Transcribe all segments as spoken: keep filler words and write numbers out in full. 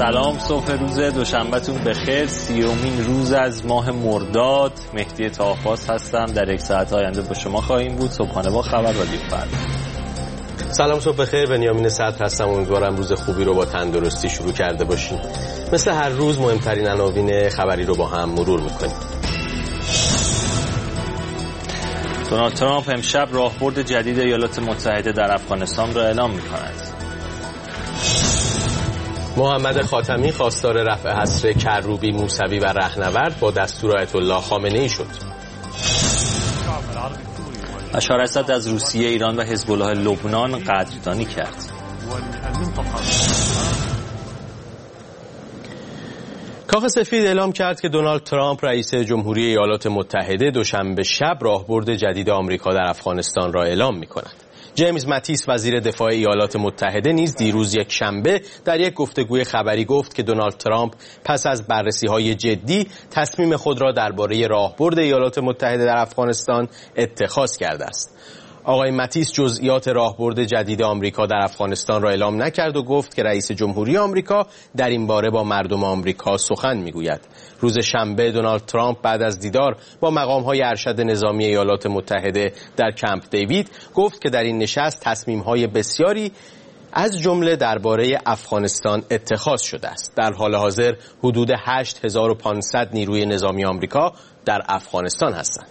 سلام، صبح روز دوشنبهتون بخیر. سیومین روز از ماه مرداد. مهدی طاه‌فاس هستم. در یک ساعت آینده با شما خواهیم بود. صبحانه با خبر رادیو فردا. سلام، صبح بخیر. بنیامین صدر هستم. امیدوارم روز خوبی رو با تندرستی شروع کرده باشیم. مثل هر روز مهمترین عناوین خبری رو با هم مرور میکنیم. دونالد ترامپ امشب راهبرد جدید ایالات متحده در افغانستان را اعلام می‌کند. محمد خاتمی خواستار رفع حصر کروبی، موسوی و رهنورد با دستور آیت الله خامنه‌ای شد. بشار اسد از روسیه، ایران و حزب الله لبنان قدردانی کرد. کاخ سفید اعلام کرد که دونالد ترامپ رئیس جمهوری ایالات متحده دوشنبه شب راهبرد جدید آمریکا در افغانستان را اعلام می‌کند. جیمز ماتیس وزیر دفاع ایالات متحده نیز دیروز یک شنبه در یک گفتگوی خبری گفت که دونالد ترامپ پس از بررسی‌های جدی تصمیم خود را درباره راهبرد ایالات متحده در افغانستان اتخاذ کرده است. آقای ماتیس جزئیات راهبرد جدید آمریکا در افغانستان را اعلام نکرد و گفت که رئیس جمهوری آمریکا در این باره با مردم آمریکا سخن میگوید. روز شنبه دونالد ترامپ بعد از دیدار با مقام‌های ارشد نظامی ایالات متحده در کمپ دیوید گفت که در این نشست تصمیم‌های بسیاری از جمله درباره افغانستان اتخاذ شده است. در حال حاضر حدود هشت هزار و پانصد نیروی نظامی آمریکا در افغانستان هستند.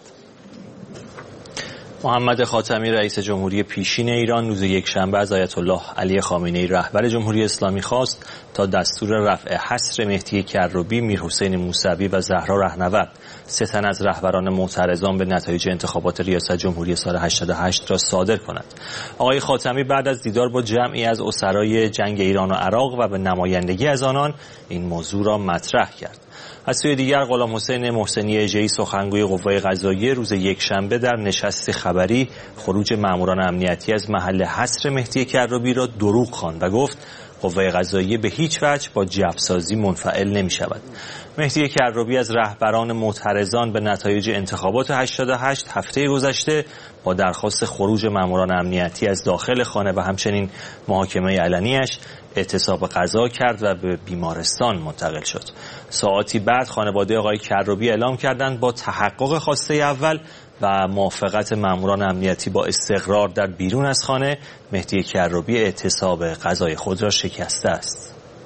محمد خاتمی رئیس جمهوری پیشین ایران روز یکشنبه از آیت الله علی خامنه‌ای رهبر جمهوری اسلامی خواست تا دستور رفع حصر مهدی کروبی، میرحسین موسوی و زهرا رهنورد، سه تن از رهبران معترضان به نتایج انتخابات ریاست جمهوری سال هشتاد و هشت را صادر کند. آقای خاتمی بعد از دیدار با جمعی از اسرای جنگ ایران و عراق و به نمایندگی از آنان این موضوع را مطرح کرد. از سوی دیگر غلام حسین محسنی اژه‌ای سخنگوی قوای قضاییه روز یکشنبه در نشست خبری خروج ماموران امنیتی از محل حصر مهدی کروبی را دروغ خواند و گفت قوای قضاییه به هیچ وجه با جبرسازی منفعل نمی شود. مهدی کروبی از رهبران معترضان به نتایج انتخابات هشتاد و هشت هفته گذشته با درخواست خروج ماموران امنیتی از داخل خانه و همچنین محاکمه علنیش اعتصاب غذا کرد و به بیمارستان منتقل شد. ساعاتی بعد خانواده آقای کروبی اعلام کردند با تحقق خواسته اول و موافقت ماموران امنیتی با استقرار در بیرون از خانه، مهدی کروبی اعتصاب غذای خود را شکسته است.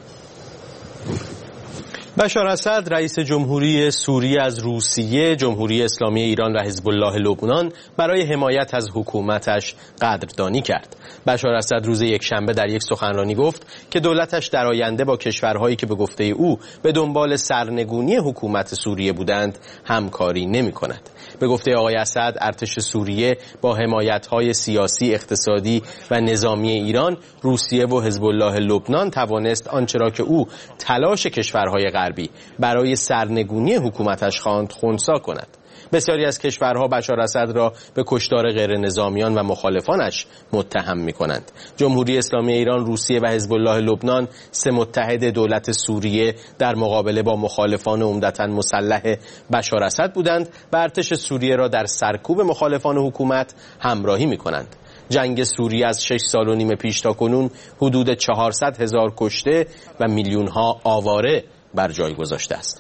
بشار اسد رئیس جمهوری سوریه از روسیه، جمهوری اسلامی ایران و حزب الله لبنان برای حمایت از حکومتش قدردانی کرد. بشار اسد روز یکشنبه در یک سخنرانی گفت که دولتش در آینده با کشورهایی که به گفته او به دنبال سرنگونی حکومت سوریه بودند همکاری نمی‌کند. به گفته آقای اسد، ارتش سوریه با حمایت‌های سیاسی، اقتصادی و نظامی ایران، روسیه و حزب الله لبنان توانست آنچه را که او تلاش کشورهای غربی برای سرنگونی حکومتش خواند خنثی کند. بسیاری از کشورها بشار اسد را به کشتار غیر نظامیان و مخالفانش متهم می‌کنند. جمهوری اسلامی ایران، روسیه و حزب الله لبنان، سه متحد دولت سوریه، در مقابله با مخالفان عمدتاً مسلح بشار اسد بودند و ارتش سوریه را در سرکوب مخالفان حکومت همراهی می‌کنند. جنگ سوریه از شش سال و نیم پیش تا کنون حدود چهارصد هزار کشته و میلیون‌ها آواره بر جای گذاشته است.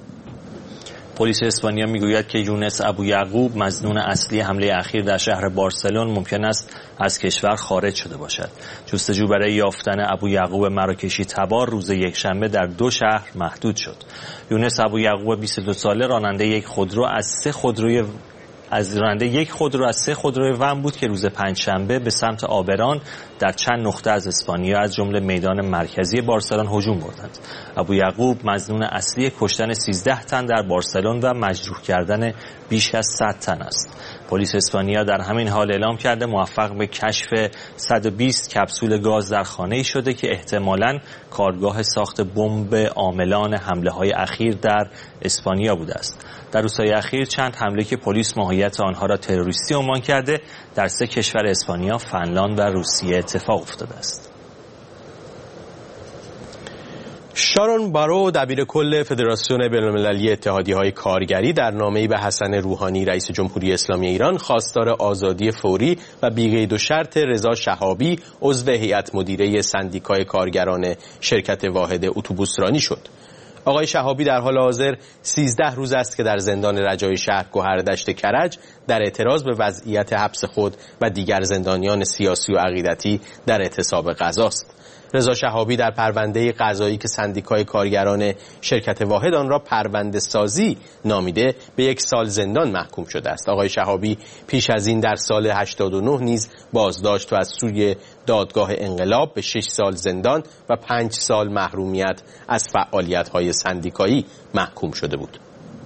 پلیس اسپانیا میگوید که یونس ابویعقوب، مظنون اصلی حمله اخیر در شهر بارسلون، ممکن است از کشور خارج شده باشد. جستجو برای یافتن ابویعقوب مراکشی تبار روز یکشنبه در دو شهر محدود شد. یونس ابویعقوب بیست و دو ساله راننده یک خودرو از سه خودروی از راننده یک خودرو از سه خودروی ون بود که روز پنجشنبه به سمت آبران در چند نقطه از اسپانیا از جمله میدان مرکزی بارسلون هجوم بردند. ابویعقوب مظنون اصلی کشتن سیزده تن در بارسلون و مجروح کردن بیش از صد تن است. پلیس اسپانیا در همین حال اعلام کرده موفق به کشف صد و بیست کپسول گاز در خانه‌ای شده که احتمالاً کارگاه ساخت بمب عاملان حمله‌های اخیر در اسپانیا بوده است. در روزهای اخیر چند حمله که پلیس ماهیت آنها را تروریستی عنوان کرده در سه کشور اسپانیا، فنلاند و روسیه اتفاق افتاده است. شارون بارو دبیر کل فدراسیون بین‌المللی اتحادیه‌های کارگری در نامه‌ای به حسن روحانی رئیس جمهوری اسلامی ایران خواستار آزادی فوری و بی‌قید و شرط رضا شهابی عضو هیئت مدیره سندیکای کارگران شرکت واحد اتوبوسرانی شد. آقای شهابی در حال حاضر سیزده روز است که در زندان رجای شهر گوهردشت کرج در اعتراض به وضعیت حبس خود و دیگر زندانیان سیاسی و عقیدتی در اعتصاب غذاست. رضا شهابی در پرونده قضایی که سندیکای کارگران شرکت واحد آن را پرونده سازی نامیده به یک سال زندان محکوم شده است. آقای شهابی پیش از این در سال هشتاد و نه نیز بازداشت و از سوی دادگاه انقلاب به شش سال زندان و پنج سال محرومیت از فعالیت‌های سندیکایی محکوم شده بود.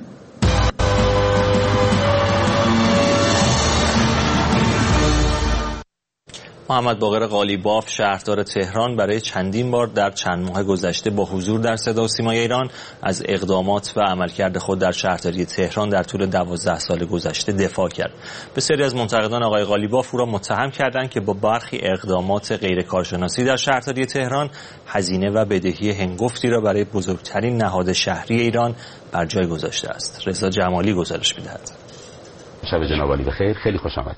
محمد باقر قالیباف شهردار تهران برای چندین بار در چند ماه گذشته با حضور در صدا و سیمای ایران از اقدامات و عملکرد خود در شهرداری تهران در طول دوازده سال گذشته دفاع کرد. بسیاری از منتقدان آقای قالیباف او را متهم کردند که با برخی اقدامات غیر کارشناسی در شهرداری تهران هزینه و بدهی هنگفتی را برای بزرگترین نهاد شهری ایران بر جای گذاشته است. رضا جمالی گزارش می‌دهد. شب جناب عالی بخیر، خیلی خوش آمدید.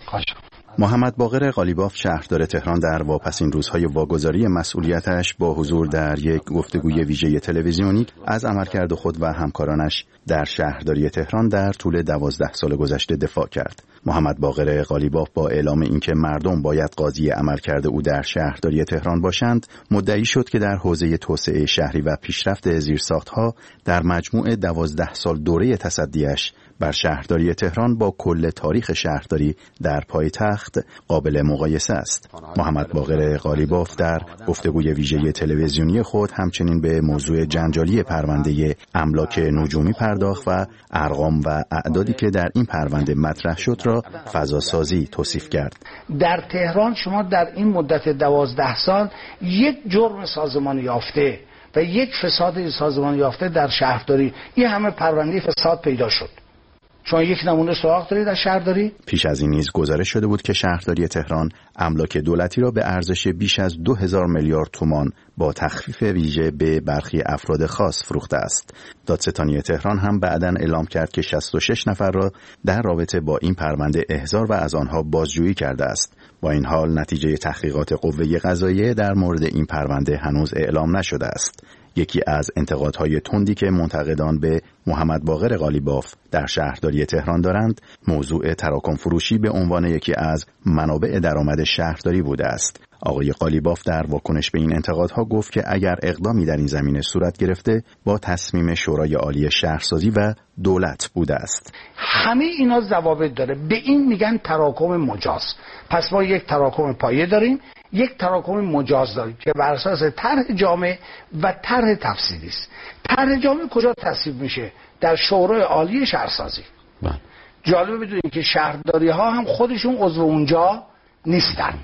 محمد باقر قالیباف شهردار تهران در واپسین روزهای واگذاری مسئولیتش با حضور در یک گفتگوی ویژه تلویزیونی از عملکرد خود و همکارانش در شهرداری تهران در طول دوازده سال گذشته دفاع کرد. محمد باقر قالیباف با اعلام اینکه مردم باید قاضی عملکرد او در شهرداری تهران باشند، مدعی شد که در حوزه توسعه شهری و پیشرفت زیرساخت‌ها در مجموع دوازده سال دوره تصدیش بر شهرداری تهران با کل تاریخ شهرداری در پایتخت قابل مقایسه است. محمد باقر قالیباف در گفتگوی ویژه تلویزیونی خود همچنین به موضوع جنجالی پرونده املاک نجومی پرداخت و ارقام و اعدادی که در این پرونده مطرح شد را فضاسازی توصیف کرد. در تهران شما در این مدت دوازده سال یک جرم سازمان یافته و یک فساد سازمان یافته در شهرداری، این همه پرونده فساد پیدا شد. شما یک نمونه سراغ دارید در شهرداری؟ پیش از این نیز گزارش شده بود که شهرداری تهران املاک دولتی را به ارزش بیش از دو هزار میلیارد تومان با تخفیف ویژه به برخی افراد خاص فروخته است. دادستانی تهران هم بعداً اعلام کرد که شصت و شش نفر را در رابطه با این پرونده احضار و از آنها بازجویی کرده است. با این حال نتیجه تحقیقات قوه قضاییه در مورد این پرونده هنوز اعلام نشده است. یکی از انتقادهای تندی که منتقدان به محمد باقر قالیباف در شهرداری تهران دارند، موضوع تراکم فروشی به عنوان یکی از منابع درآمد شهرداری بوده است. آقای قالیباف در واکنش به این انتقادها گفت که اگر اقدامی در این زمینه صورت گرفته با تصمیم شورای عالی شهرسازی و دولت بوده است. همه اینا ضوابط داره، به این میگن تراکم مجاز. پس ما یک تراکم پایه داریم، یک تراکم مجاز داریم که بر اساس طرح جامع و طرح تفصیلی است. طرح جامع کجا تصویب میشه؟ در شورای عالی شهرسازی. بله. جالب بدونید که شهرداری ها هم خودشون عضو اونجا نیستن.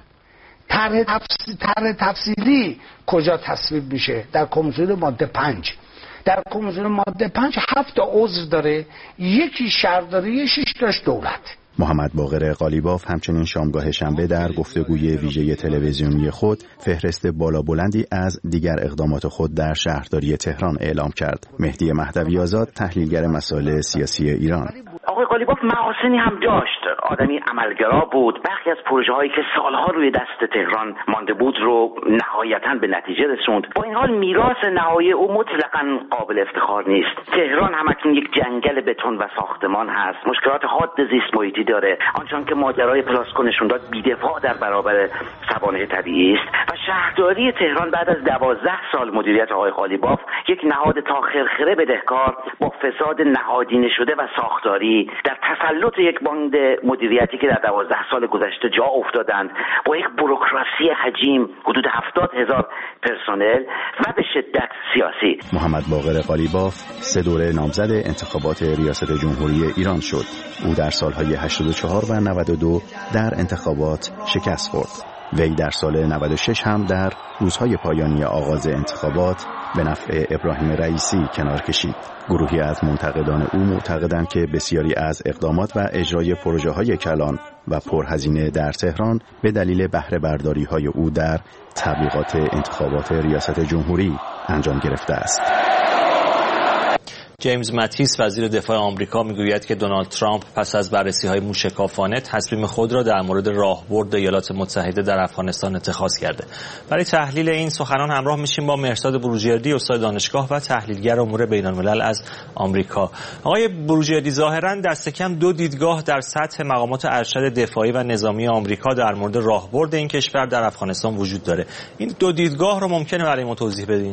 طرح تفصیلی, طرح تفصیلی کجا تصویب میشه؟ در کمیسیون ماده پنج. در کمیسیون ماده پنج هفت تا عضو داره، یکی شهرداری، شش تاش دولت. محمد باقر قالیباف همچنین شامگاه شنبه در گفتگوی ویژه تلویزیونی خود فهرست بالا بلندی از دیگر اقدامات خود در شهرداری تهران اعلام کرد. مهدی مهدوی آزاد، تحلیلگر مسائل سیاسی ایران: آقای قالیباف محاسنی هم داشت، آدمی عملگرا بود. برخی از پروژه هایی که سالها روی دست تهران مانده بود رو نهایتاً به نتیجه رسوند. با این حال میراث نهایی او مطلقاً قابل افتخار نیست. تهران همکنون یک جنگل بتون و ساختمان هست، مشکلات حاد زیست محیطی داره، آنچنان که ماجرای پلاسکو نشون داد بی‌دفاع در برابر سوانح طبیعی است. و شهرداری تهران بعد از دوازده سال مدیریت آقای قالیباف یک نهاد تا خرخره بدهکار با فساد نهادینه شده و ساختاری در تسلط یک باند مدیریتی که در دوازده سال گذشته جا افتادند، با یک بوروکراسی حجیم حدود هفتاد هزار پرسنل و به شدت سیاسی. محمد باقر قالیباف سه دوره نامزد انتخابات ریاست جمهوری ایران شد. او در سالهای هشتاد و چهار و نود و دو در انتخابات شکست خورد. وی در سال نود و شش هم در روزهای پایانی آغاز انتخابات به نفع ابراهیم رئیسی کنار کشید. گروهی از منتقدان او معتقدند که بسیاری از اقدامات و اجرای پروژه‌های کلان و پرهزینه در تهران به دلیل بهره برداری‌های او در تبلیغات انتخابات ریاست جمهوری انجام گرفته است. جیمز ماتیس وزیر دفاع آمریکا میگوید که دونالد ترامپ پس از بررسی‌های موشکافانه تصمیم خود را در مورد راهبرد ایالات متحده در افغانستان اتخاذ کرده. برای تحلیل این سخنان همراه میشیم با مهرزاد بروجردی، استاد دانشگاه و تحلیلگر امور بین‌الملل از آمریکا. آقای بروجردی، ظاهراً دست کم دو دیدگاه در سطح مقامات ارشد دفاعی و نظامی آمریکا در مورد راهبرد این کشور در افغانستان وجود داره. این دو دیدگاه رو ممکنه برای ما توضیح بدین؟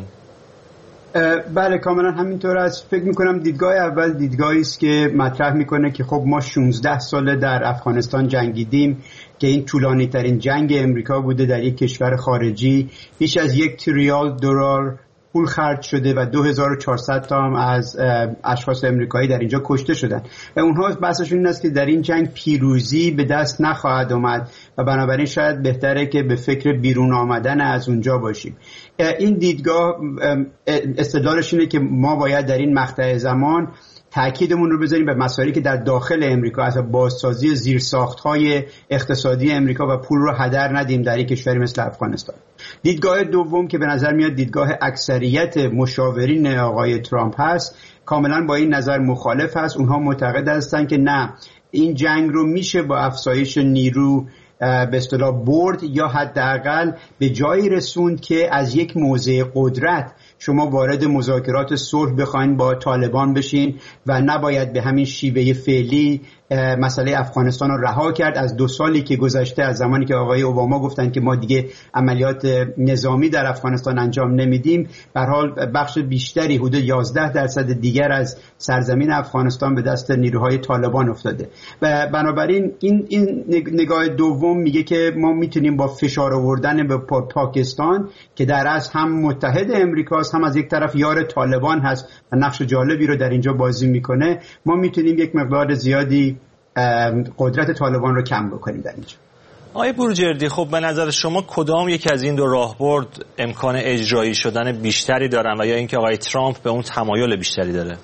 بله کاملا همینطور است. فکر میکنم دیدگاه اول دیدگاهی است که مطرح میکنه که خب ما شانزده ساله در افغانستان جنگیدیم که این طولانی ترین جنگ امریکا بوده در یک کشور خارجی. بیش از یک تریلیون دلار پول خرج شده و دو هزار و چهارصد تا هم از اشخاص امریکایی در اینجا کشته شدن و اونها بحثشون این است که در این جنگ پیروزی به دست نخواهد آمد و بنابراین شاید بهتره که به فکر بیرون آمدن از اونجا باشیم. این دیدگاه استدلالش اینه که ما باید در این مقطع زمان تأکیدمون رو بذاریم به مسائلی که در داخل امریکا از بازسازی زیرساخت‌های اقتصادی امریکا و پول رو هدر ندیم در یک کشوری مثل افغانستان. دیدگاه دوم که به نظر میاد دیدگاه اکثریت مشاورین آقای ترامپ هست کاملا با این نظر مخالف هست. اونها معتقد هستند که نه، این جنگ رو میشه با افزایش نیرو به اصطلاح برد یا حداقل به جایی رسوند که از یک موضع قدرت شما وارد مذاکرات صلح بخواید با طالبان بشین و نباید به همین شیوه فعلی مسئله افغانستان رو رها کرد. از دو سالی که گذشته از زمانی که آقای اوباما گفتن که ما دیگه عملیات نظامی در افغانستان انجام نمیدیم، به هر حال بخش بیشتری حدود یازده درصد دیگر از سرزمین افغانستان به دست نیروهای طالبان افتاده و بنابراین این این نگاه دوم میگه که ما میتونیم با فشار آوردن به پاکستان که در اصل هم متحد امریکاست هم از یک طرف یار طالبان هست و نقش جالبی رو در اینجا بازی میکنه، ما میتونیم یک مقدار زیادی قدرت طالبان رو کم بکنیم در اینجا. آقای بروجردی، خب به نظر شما کدام یک از این دو راهبرد امکان اجرایی شدن بیشتری دارن و یا اینکه آقای ترامپ به اون تمایل بیشتری داره؟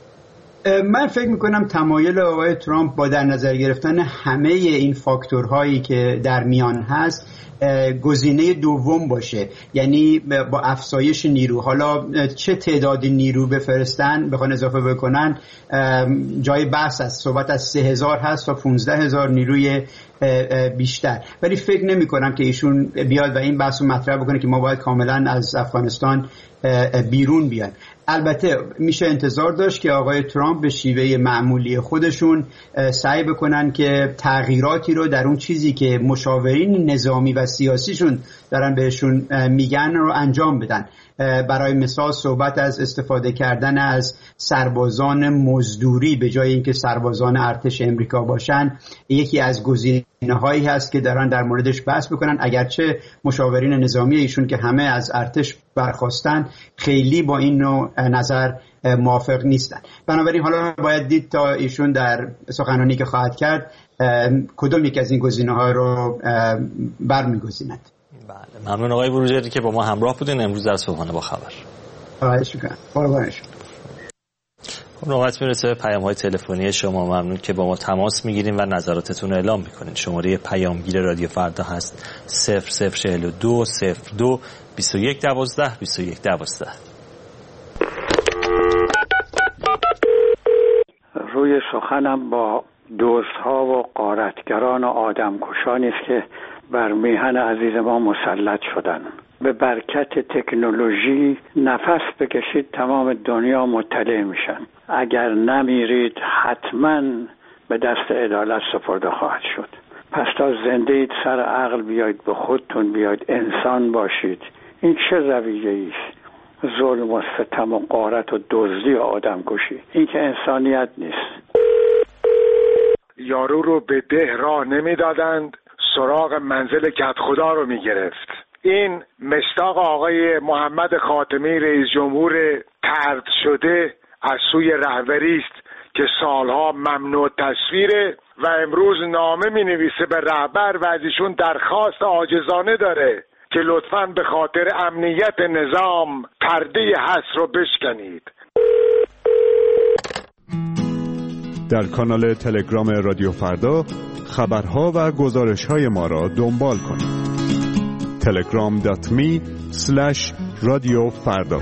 من فکر میکنم تمایل آقای ترامپ با در نظر گرفتن همه این فاکتورهایی که در میان هست گزینه دوم باشه، یعنی با افزایش نیرو. حالا چه تعدادی نیرو بفرستن بخوان اضافه بکنن جای بحث است، صحبت از سه هزار هست تا پونزده هزار نیروی بیشتر، ولی فکر نمی کنم که ایشون بیاد و این بحث رو مطرح بکنه که ما باید کاملا از افغانستان بیرون بیان. البته میشه انتظار داشت که آقای ترامپ به شیوه معمولی خودشون سعی بکنن که تغییراتی رو در اون چیزی که مشاورین نظامی و سیاسیشون دارن بهشون میگن رو انجام بدن. برای مثال صحبت از استفاده کردن از سربازان مزدوری به جای اینکه سربازان ارتش امریکا باشن یکی از گزینه‌هایی هست که دارن در موردش بحث بکنن، اگرچه مشاورین نظامی ایشون که همه از ارتش برخواستن خیلی با این نوع نظر موافق نیستن. بنابراین حالا باید دید تا ایشون در سخنرانی که خواهد کرد کدوم یک از این گزینه‌ها رو برمی‌گزیند. بله، ممنون آقای بروجردی که با ما همراه بودین امروز در صبحانه با خبر. خواهش می‌کنم. قربانش. خب نوبت میرسه به پیام‌های تلفنی شما. ممنون که با ما تماس میگیرین و نظراتتون رو اعلام میکنین. شماره پیامگیر رادیو فردا هست صفر صفر چهل و دو صفر دو بیست و یک دوازده بیست و یک دوازده. روی سخنم با دزدها و غارتگران و آدمکشانی است که بر میهن عزیز ما مسلط شدن. به برکت تکنولوژی نفس بکشید تمام دنیا مطلع میشن. اگر نمیرید حتما به دست عدالت سپرده خواهد شد. پس تا زنده اید سر عقل بیاید، به خودتون بیاید، انسان باشید. این چه رویه‌ای است؟ ظلم و ستم و غارت و دزدی و آدمکشی، این که انسانیت نیست. یارو رو به ده راه نمیدادند، سراغ منزل کدخدا رو میگرفت. این مصداق آقای محمد خاتمی رئیس جمهور طرد شده از سوی رهبری است که سالها ممنوع تصویره و امروز نامه می نویسه به رهبر و از ایشون درخواست عاجزانه داره که لطفاً به خاطر امنیت نظام پرده حس رو بشکنید. در کانال تلگرام رادیو فردا خبرها و گزارش‌های ما را دنبال کنید. تلگرام دات می اسلش رادیو فردا.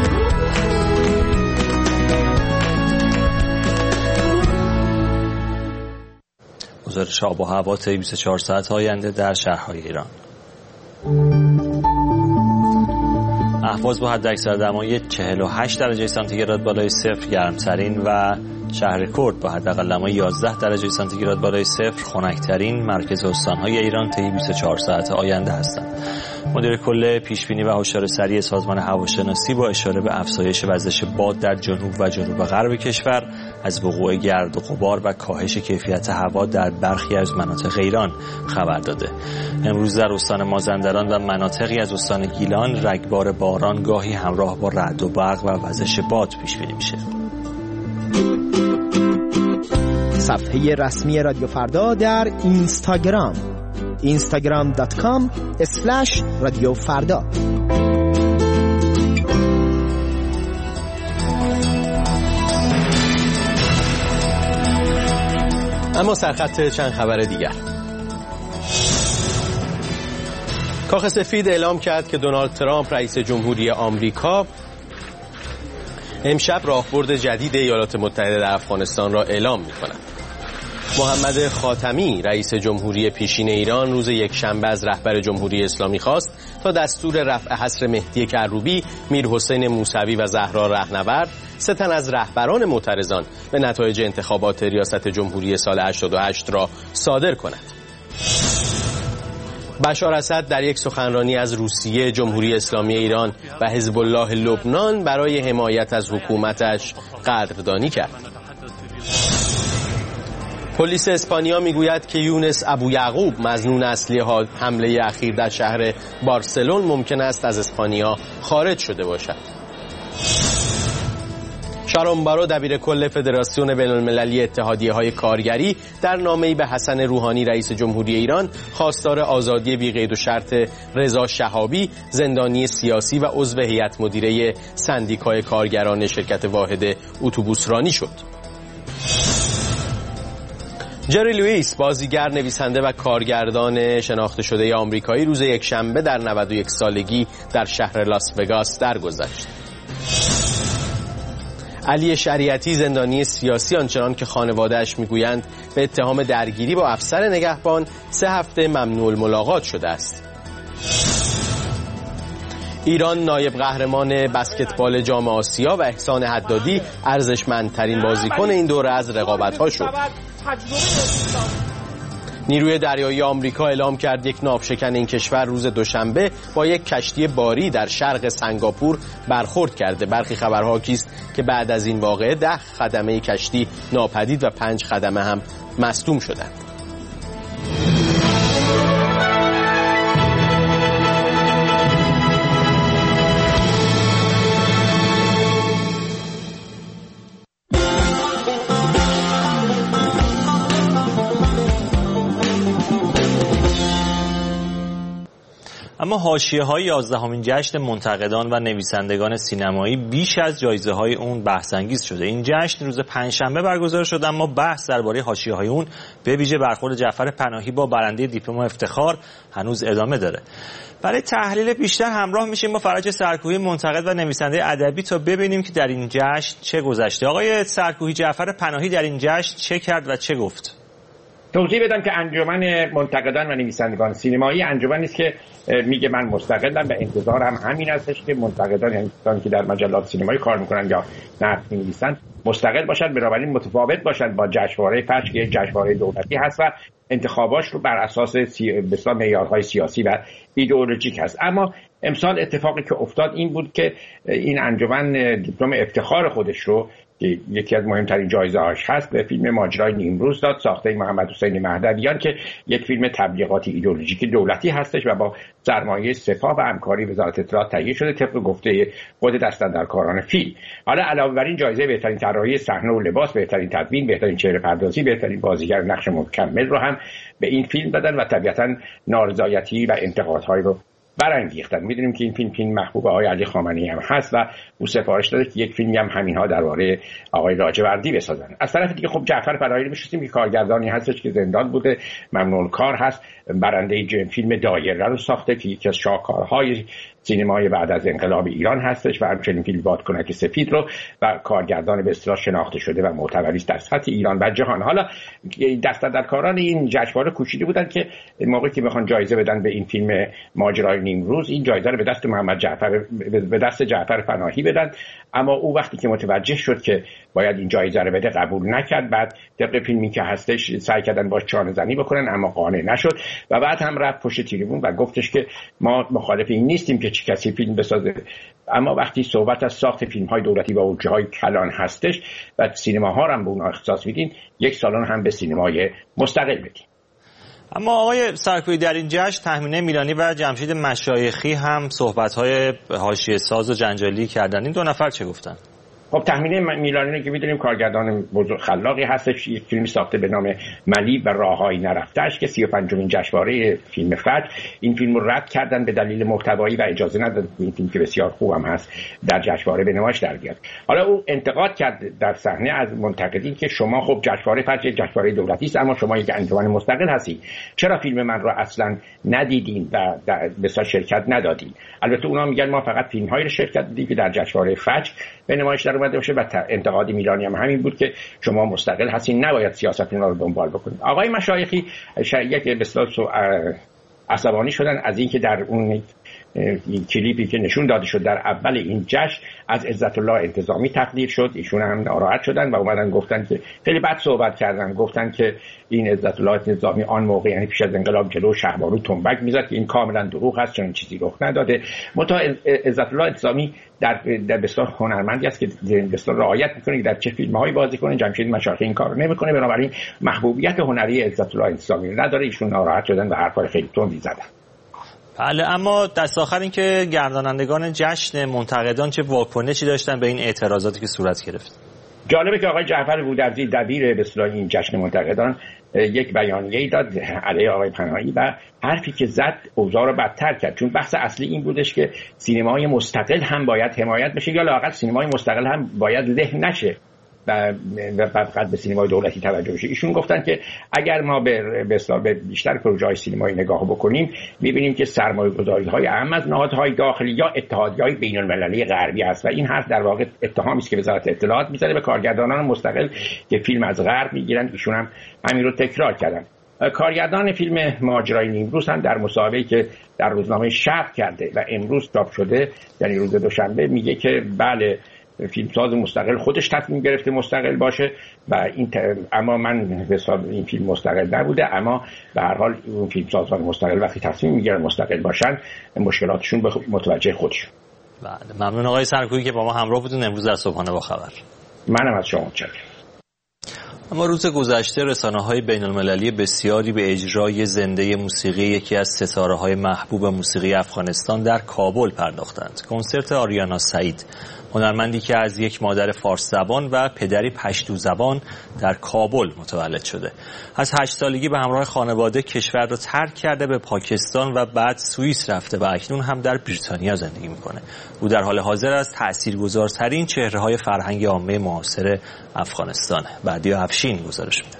گزارش آب و هوا طی بیست و چهار ساعت آینده در شهرهای ایران. اهواز با حداکثر دمای چهل و هشت درجه سانتیگراد بالای صفر گرمترین و شهر کرد با حداقل دمای یازده درجه سانتیگراد بالای صفر خنک‌ترین مرکز استان‌های ایران طی بیست و چهار ساعت آینده هستند. مدیر کل پیشبینی و هشدار سریع سازمان هواشناسی با اشاره به افزایش وزش باد در جنوب و جنوب غرب کشور از وقوع گرد و غبار و کاهش کیفیت هوا در برخی از مناطق ایران خبر داده. امروز در استان مازندران و مناطقی از استان گیلان رگبار باران گاهی همراه با رعد و برق و وزش باد پیش بینی میشه. صفحه رسمی رادیو فردا در اینستاگرام اینستاگرام دات کام اسلش رادیو فردا. اما سرخط چند خبر دیگر. کاخ سفید اعلام کرد که دونالد ترامپ رئیس جمهوری آمریکا امشب راهبرد جدید ایالات متحده در افغانستان را اعلام می‌کند. محمد خاتمی رئیس جمهوری پیشین ایران روز یکشنبه از رهبر جمهوری اسلامی خواست تا دستور رفع حصر مهدی کروبی، میرحسین موسوی و زهرا رهنورد، سه تن از رهبران معترضان به نتایج انتخابات ریاست جمهوری سال هشتاد و هشت را صادر کند. بشار اسد در یک سخنرانی از روسیه، جمهوری اسلامی ایران و حزب الله لبنان برای حمایت از حکومتش قدردانی کرد. پلیس اسپانیا میگوید که یونس ابو یعقوب مظنون اصلی حمله اخیر در شهر بارسلون ممکن است از اسپانیا خارج شده باشد. شارون بارو دبیر کل فدراسیون بین المللی اتحادیه‌های کارگری در نامه‌ای به حسن روحانی رئیس جمهوری ایران خواستار آزادی بی قید و شرط رضا شهابی، زندانی سیاسی و عضو هیئت مدیره سندیکای کارگران شرکت واحد اتوبوسرانی شد. جری لوئیس بازیگر، نویسنده و کارگردان شناخته شده آمریکایی روز یکشنبه در نود و یک سالگی در شهر لاس وگاس درگذشت. علی شریعتی زندانی سیاسی آنچنان که خانواده‌اش میگویند به اتهام درگیری با افسر نگهبان سه هفته ممنوع الملاقات شده است. ایران نایب قهرمان بسکتبال جام آسیا و احسان حدادی ارزشمندترین بازیکن این دوره از رقابت‌ها شد. نیروی دریایی آمریکا اعلام کرد یک ناوشکن این کشور روز دوشنبه با یک کشتی باری در شرق سنگاپور برخورد کرده. برخی خبرها حاکیست که بعد از این واقعه ده خدمه کشتی ناپدید و پنج خدمه هم مصدوم شدند. اما حاشیه‌های یازدهمین جشن منتقدان و نویسندگان سینمایی بیش از جایزه‌های اون بحث‌انگیز شده. این جشن روز پنجشنبه برگزار شد، اما بحث درباره حاشیه‌های اون به ویژه برخورد جعفر پناهی با برنده دیپلم افتخار هنوز ادامه داره. برای تحلیل بیشتر همراه میشیم با فرج سرکوهی، منتقد و نویسنده ادبی، تا ببینیم که در این جشن چه گذشته. آقای سرکوهی، جعفر پناهی در این جشن چه کرد و چه گفت؟ توضیح بدم که انجمن منتقدان و نویسندگان سینمایی انجمنی است که میگه من مستقلم و انتظارم همین هستش که منتقدان، یعنی کسانی که در مجلات سینمایی کار میکنن یا نقد می‌نویسن، مستقل باشن، بنابراین متفاوت باشن با جشنواره فجر که جشنواره دولتی هست و انتخاباش رو بر اساس سی... بسیار معیارهای سیاسی و ایدئولوژیک هست. اما امسال اتفاقی که افتاد این بود که این انجمن دیپلم افتخار خودش رو که یکی از مهمترین جایزه‌هاش هست به فیلم ماجرای نیمروز داد، ساخته محمد حسین مهدویان، که یک فیلم تبلیغاتی ایدئولوژیک دولتی هستش و با سرمایه سپاه و همکاری وزارت اطلاعات تهیه شده طبق گفته خود دستاندرکاران فیلم. حالا علاوه بر این جایزه بهترین طراحی صحنه و لباس، بهترین تدوین، بهترین چهره پردازی، بهترین بازیگر نقش مکمل رو هم به این فیلم دادن و طبیعتاً نارضایتی و انتقادهایی رو برانگیختن. میدونیم که این فیلم فیلم محبوب آقای علی خامنه‌ای هم هست و او سفارش داده که یک فیلمی هم همینها درباره آقای لاجوردی بسازن. از طرف دیگه خب جعفر پناهی می‌شناسیم که کارگردانی هستش که زندان بوده، ممنون کار هست، برنده فیلم دایره رو ساخته که یکی از شاهکارهای سینمای بعد از انقلاب ایران هستش و همچنین فیلم بادکنک سفید رو و کارگردان به اصطلاح شناخته شده و معتبری است در سطح ایران و جهان. حالا دست‌اندرکاران این جشنواره کوشیده بودن که موقعی که میخوان جایزه بدن به این فیلم ماجرای نیمروز، این جایزه رو به دست محمد جعفر به دست جعفر پناهی بدن، اما او وقتی که متوجه شد که باید این جایزه رو بده قبول نکرد. بعد طبق فیلمی که هستش سعی کردن باش چانه زنی بکنن اما قانع نشد و بعد هم رفت پشت تریبون و گفتش که ما مخالف این نیستیم که چه کسی فیلم بسازه، اما وقتی صحبت از ساخت فیلم‌های دولتی و اوجه‌های کلان هستش و سینماها رو هم به اونها اختصاص میدین، یک سالن هم به سینمای مستقل بدین. اما آقای سرکویی در این جشن تهمینه میلانی و جمشید مشایخی هم صحبت‌های حاشیه ساز و جنجالی کردن. این دو نفر چه گفتن؟ خب تهمینه میلانی که میدونیم کارگردان بزرگ خلاقی هستش، یک فیلمی ساخته به نام ملی و راههای نرفته‌اش که سی و پنجمین جشنواره فیلم فجر این فیلم رو رد کردن به دلیل محتوایی و اجازه ندادن این فیلم که بسیار خوب هم هست در جشنواره به نمایش در بیاد. حالا او انتقاد کرد در صحنه از منتقدین که شما خب جشنواره فجر جشنواره دولتی است اما شما یک انجمن مستقل هستی، چرا فیلم من رو اصلا ندیدین و به صورت شرکت ندادین؟ البته اونا میگن ما فقط فیلم‌هایی رو شرکت دیدیم که در جشنواره فجر به نمایش در اومده باشه و انتقاد میلانی هم همین بود که شما مستقل هستین، نباید سیاست اونا رو دنبال بکنید. آقای مشایخی یک به اصطلاح عصبانی شدن از اینکه در اون کلیپی که نشون داده شد در اول این جشن از عزت الله انتظامی تقدیر شد، ایشون هم ناراحت شدن و اومدن گفتن که خیلی بد صحبت کردن، گفتن که این عزت الله انتظامی آن موقع یعنی پیش از انقلاب جلو شهبانو تنبک میزد که این کاملا دروغ است، چنین چیزی رخ نداده. متا عزت الله انتظامی در در بسیار هنرمندی است که بسیار رعایت میکنه در چه فیلم‌هایی بازی کنه. جمشید مشایخی این کارو نمیکنه، بنابراین محبوبیت هنری عزت الله انتظامی نداره. ایشون ناراحت شدن و حرفای خیلی تندی زدن. بله، اما دست آخر این که گردانندگان جشن منتقدان چه واکنشی داشتن به این اعتراضاتی که صورت گرفت؟ جالبه که آقای جعفر بودرزی دبیر به اصطلاح این جشن منتقدان یک بیانیه‌ای داد علیه آقای پناهی و حرفی که زد اوضاع رو بدتر کرد، چون بحث اصلی این بودش که سینمای مستقل هم باید حمایت بشه یا لااقل سینمای مستقل هم باید له نشه و فقط به سینمای دولتی توجه بشه. ایشون گفتن که اگر ما به به به بیشتر پروژه‌های سینمایی نگاه بکنیم می‌بینیم که سرمایه‌گذاری‌های اهم از نهادهای داخلی یا اتحادیه‌های بین‌المللی غربی است و این حرف در واقع اتهامی است که وزارت اطلاعات می‌زنه به کارگردانان مستقل که فیلم از غرب می‌گیرن. ایشون هم همین رو تکرار کردن. کارگردان فیلم ماجرای نیمروز هم در مصاحبه‌ای که در روزنامه شرق کرده و امروز چاپ شده یعنی روز دوشنبه میگه که بله فیلمساز مستقل خودش تصمیم گرفته مستقل باشه و این ت... اما من به حساب این فیلم مستقل نبوده، اما به هر حال اون فیلمسازان مستقل وقتی تصمیم میگیرن مستقل باشن مشکلاتشون به متوجه خودشون. بله، ممنون آقای سرکویی که با ما همراه بودین امروز در صبحانه با خبر. منم از شما متشکرم. اما روز گذشته رسانه‌های بین‌المللی بسیاری به اجرای زنده موسیقی یکی از ستاره‌های محبوب موسیقی افغانستان در کابل پرداختند. کنسرت آریانا سعید، هنرمندی که از یک مادر فارس زبان و پدری پشتو زبان در کابل متولد شده، از هشت سالگی به همراه خانواده کشور را ترک کرده به پاکستان و بعد سوئیس رفته و اکنون هم در بریتانیا زندگی میکنه. او در حال حاضر از تاثیرگذارترین چهره‌های فرهنگ عامه معاصر افغانستانه. بعدیا افشین گزارش میده.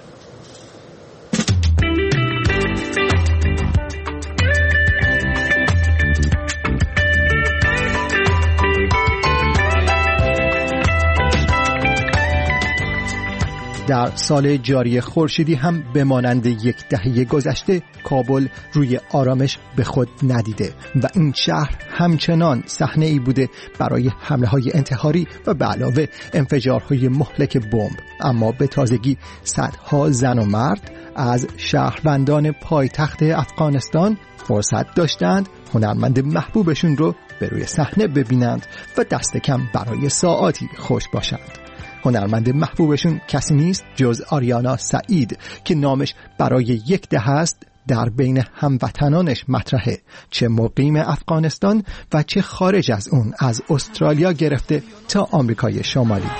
در سال جاری خورشیدی هم به مانند یک دهه گذشته کابل روی آرامش به خود ندیده و این شهر همچنان صحنه ای بوده برای حمله های انتحاری و به علاوه انفجارهای مهلک بمب. اما به تازگی صدها زن و مرد از شهروندان پایتخت افغانستان فرصت داشتند هنرمند محبوبشون رو به روی صحنه ببینند و دست کم برای ساعاتی خوش باشند. هنرمند محبوبشون کسی نیست جز آریانا سعید که نامش برای یک دهه است در بین هموطنانش مطرحه، چه مقیم افغانستان و چه خارج از اون، از استرالیا گرفته تا آمریکای شمالی.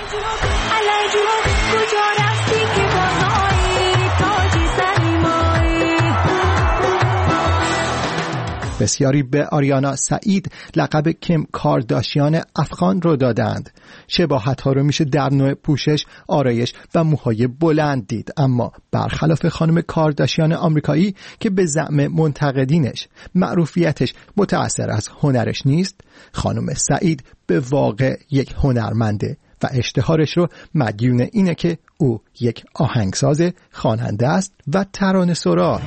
بسیاری به آریانا سعید لقب کیم کارداشیان افغان رو دادند. شباهت‌ها رو میشه در نوع پوشش، آرایش و موهای بلند دید، اما برخلاف خانم کارداشیان آمریکایی که به زعم منتقدینش معروفیتش متأثر از هنرش نیست، خانم سعید به واقع یک هنرمنده و اشتهارش رو مدیون اینه که او یک آهنگساز، خواننده است و ترانه‌سرا.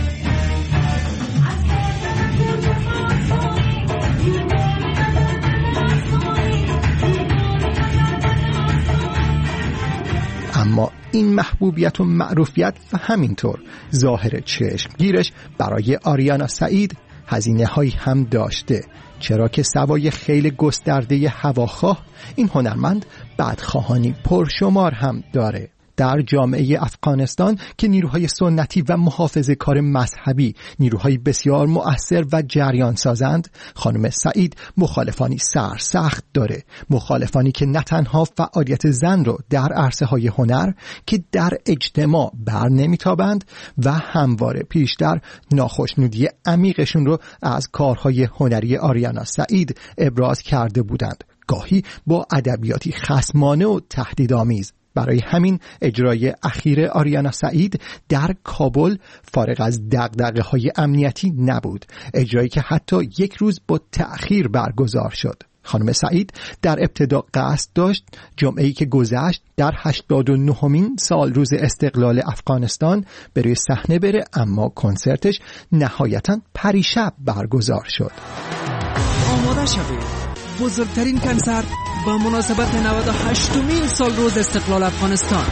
اما این محبوبیت و معروفیت و همینطور ظاهر چشمگیرش برای آریانا سعید هزینه هایی هم داشته، چرا که سوای خیل گسترده هواخواه این هنرمند بدخواهانی پرشمار هم داره. در جامعه افغانستان که نیروهای سنتی و محافظه کار مذهبی نیروهای بسیار مؤثر و جریان سازند، خانم سعید مخالفانی سرسخت داره، مخالفانی که نه تنها فعالیت زن رو در عرصه های هنر که در اجتماع بر نمیتابند و همواره پیشتر ناخشنودی عمیقشون رو از کارهای هنری آریانا سعید ابراز کرده بودند، گاهی با ادبیاتی خصمانه و تهدیدآمیز. برای همین اجرای اخیر آریانا سعید در کابل فارغ از دغدغه‌های امنیتی نبود، اجرایی که حتی یک روز با تأخیر برگزار شد. خانم سعید در ابتدا قصد داشت جمعه‌ای که گذشت در هشتاد و نهمین سال روز استقلال افغانستان به روی صحنه بره، اما کنسرتش نهایتاً پریشب برگزار شد. آماده شوید، بزرگترین کنسرت با مناسبت نود و هشتمین سال روز استقلال افغانستان.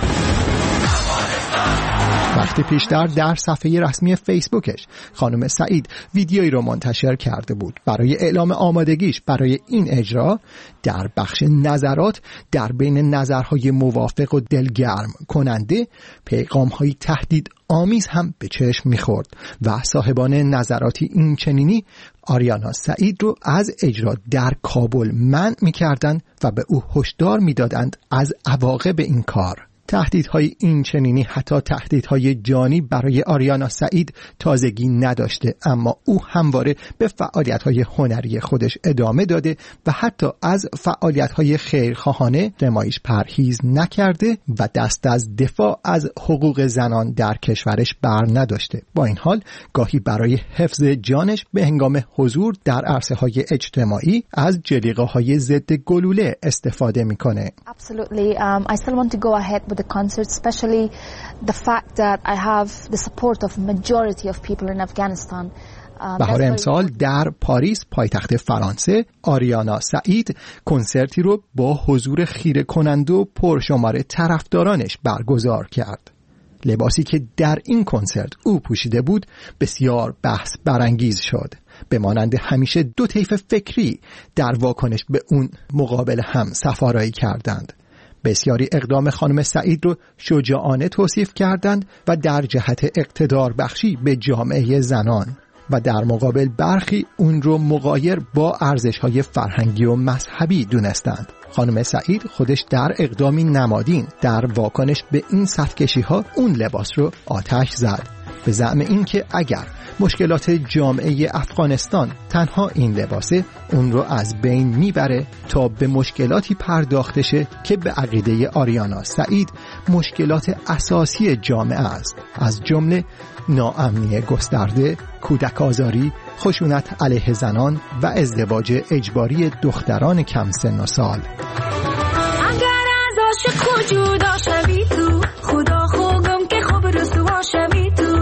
وقتی پیشتر در صفحه رسمی فیسبوکش خانم سعید ویدیویی رو منتشر کرده بود برای اعلام آمادگیش برای این اجرا، در بخش نظرات در بین نظرهای موافق و دلگرم کننده پیغام‌های تهدید آمیز هم به چشم می‌خورد و صاحبان نظراتی این چنینی آریانا سعید رو از اجرا در کابل منع می‌کردند و به او هشدار می‌دادند از عواقب این کار. تهدیدهای این چنینی حتی تهدیدهای جانی برای آریانا سعید تازگی نداشته، اما او همواره به فعالیت‌های هنری خودش ادامه داده و حتی از فعالیت‌های خیرخواهانه نمایش پرهیز نکرده و دست از دفاع از حقوق زنان در کشورش بر نداشته. با این حال گاهی برای حفظ جانش به هنگام حضور در عرصه‌های اجتماعی از جلیقه‌های ضد گلوله استفاده می‌کنه. Absolutely. Um, I still want to go ahead with the concert, especially the fact that I have the support of majority of people in Afghanistan. بهار امسال در پاریس پایتخت فرانسه آریانا سعید کنسرتی رو با حضور خیره کننده و پرشمار طرفدارانش برگزار کرد. لباسی که در این کنسرت او پوشیده بود بسیار بحث برانگیز شد. به مانند همیشه دو طیف فکری در واکنش به اون مقابل هم سفارایی کردند. بسیاری اقدام خانم سعید رو شجاعانه توصیف کردند و در جهت اقتدار بخشی به جامعه زنان و در مقابل برخی اون رو مغایر با ارزش‌های فرهنگی و مذهبی دونستند. خانم سعید خودش در اقدامی نمادین در واکنش به این صفکشی‌ها اون لباس رو آتش زد به زعم این که اگر مشکلات جامعه افغانستان تنها این لباسه اون رو از بین میبره تا به مشکلاتی پرداخته شه که به عقیده آریانا سعید مشکلات اساسی جامعه است، از جمله ناامنی گسترده، کودک آزاری، خشونت علیه زنان و ازدواج اجباری دختران کم سن و سال. اگر از عاشق جدا شوی تو خدا خوگم که خوب رسوا شوی تو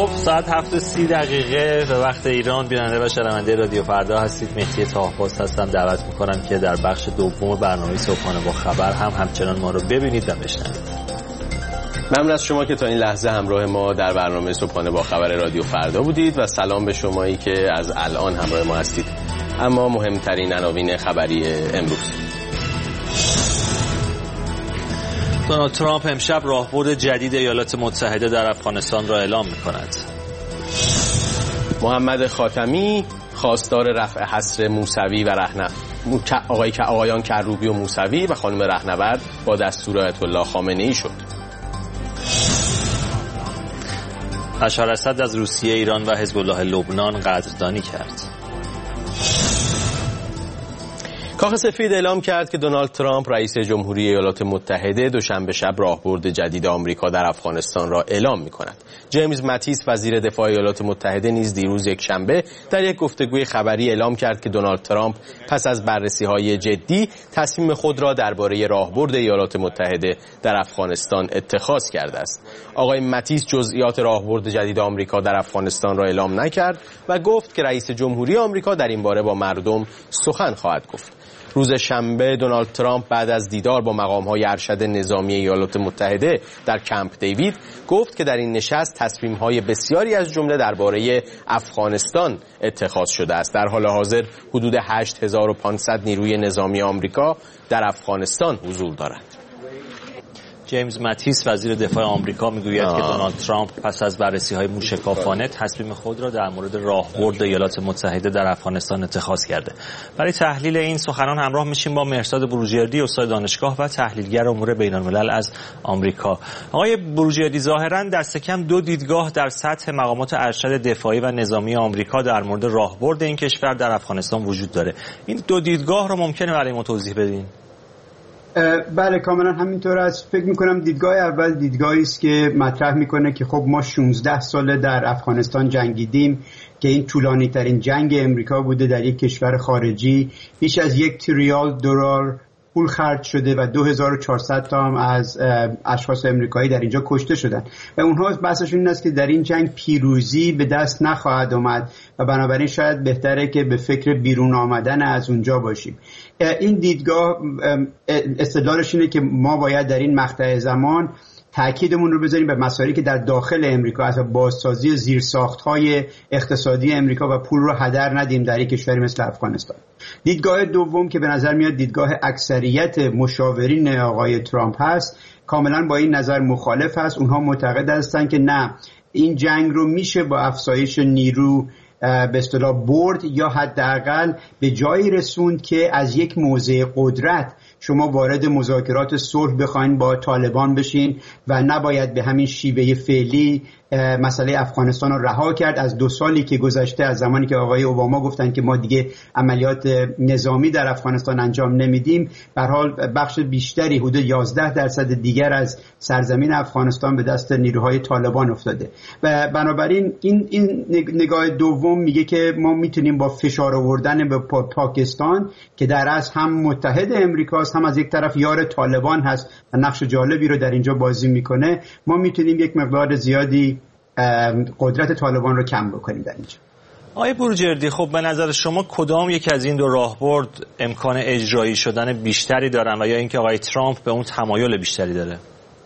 خب ساعت هفت و سی دقیقه به وقت ایران بیننده و شنونده رادیو فردا هستید. مهدی طاهرپاس هستم. دعوت میکنم که در بخش دوم برنامه صبحانه با خبر هم همچنان ما رو ببینید و بشنوید. ممنون از شما که تا این لحظه همراه ما در برنامه صبحانه با خبر رادیو فردا بودید و سلام به شمایی که از الان همراه ما هستید. اما مهمترین عناوین خبری امروز: دونالد ترامپ امشب راهبرد جدید ایالات متحده در افغانستان را اعلام می‌کند. محمد خاتمی خواستار رفع حصر موسوی و رهنورد آقای آقایان کروبی و موسوی و خانم رهنورد با دستور آیت الله خامنه‌ای شد. بشار اسد از روسیه، ایران و حزب الله لبنان قدردانی کرد. کاخ سفید اعلام کرد که دونالد ترامپ رئیس جمهوری ایالات متحده دوشنبه شب راهبرد جدید آمریکا در افغانستان را اعلام می‌کند. جیمز ماتیس وزیر دفاع ایالات متحده نیز دیروز یکشنبه در یک گفتگوی خبری اعلام کرد که دونالد ترامپ پس از بررسی‌های جدی تصمیم خود را درباره راهبرد ایالات متحده در افغانستان اتخاذ کرده است. آقای ماتیس جزئیات راهبرد جدید آمریکا در افغانستان را اعلام نکرد و گفت که رئیس جمهوری آمریکا در این باره با مردم سخن خواهد گفت. روز شنبه دونالد ترامپ بعد از دیدار با مقام‌های ارشد نظامی ایالات متحده در کمپ دیوید گفت که در این نشست تصمیم‌های بسیاری از جمله درباره افغانستان اتخاذ شده است. در حال حاضر حدود هشت هزار و پانصد نیروی نظامی آمریکا در افغانستان حضور دارند. جیمز ماتیس وزیر دفاع آمریکا میگوید که دونالد ترامپ پس از بررسی‌های موشکافانه تصمیم خود را در مورد راهبرد ایالات متحده در افغانستان اتخاذ کرده. برای تحلیل این سخنان همراه میشیم با مهرزاد بروجردی، استاد دانشگاه و تحلیلگر امور بین‌الملل از آمریکا. آقای بروجردی، ظاهراً دست کم دو دیدگاه در سطح مقامات ارشد دفاعی و نظامی آمریکا در مورد راهبرد این کشور در افغانستان وجود داره. این دو دیدگاه رو ممکنه برای ما توضیح بدین؟ بله کاملا همینطور است. فکر میکنم دیدگاه اول دیدگاهی است که مطرح میکنه که خب ما شانزده ساله در افغانستان جنگیدیم که این طولانی ترین جنگ امریکا بوده در یک کشور خارجی. بیش از یک تریلیون دلار پول خرج شده و دو هزار و چهارصد تا هم از اشخاص امریکایی در اینجا کشته شدن و اونها بحثشون این است که در این جنگ پیروزی به دست نخواهد آمد و بنابراین شاید بهتره که به فکر بیرون آمدن از اونجا باشیم. این دیدگاه استدلالش اینه که ما باید در این مقطع زمان تأکیدمون رو بذاریم به مسائلی که در داخل امریکا از بازسازی زیرساخت‌های اقتصادی امریکا و پول رو هدر ندیم در یک کشوری مثل افغانستان. دیدگاه دوم که به نظر میاد دیدگاه اکثریت مشاورین آقای ترامپ هست کاملا با این نظر مخالف هست. اونها معتقد هستند که نه، این جنگ رو میشه با افزایش نیرو به اصطلاح برد یا حداقل به جایی رسوند که از یک موضع قدرت شما وارد مذاکرات صلح بخواین با طالبان بشین و نباید به همین شیوه فعلی مسئله افغانستان رو رها کرد. از دو سالی که گذشته از زمانی که آقای اوباما گفتن که ما دیگه عملیات نظامی در افغانستان انجام نمیدیم، به هر حال بخش بیشتری حدود یازده درصد دیگر از سرزمین افغانستان به دست نیروهای طالبان افتاده و بنابراین این این نگاه دوم میگه که ما میتونیم با فشار آوردن به پاکستان که در اصل هم متحد امریکاست هم از یک طرف یار طالبان هست و نقش جالبی رو در اینجا بازی میکنه، ما میتونیم یک مقدار زیادی قدرت طالبان رو کم بکنیم در اینجا. آقای بروجردی، خب به نظر شما کدام یک از این دو راهبرد امکان اجرایی شدن بیشتری دارن و یا اینکه آقای ترامپ به اون تمایل بیشتری داره؟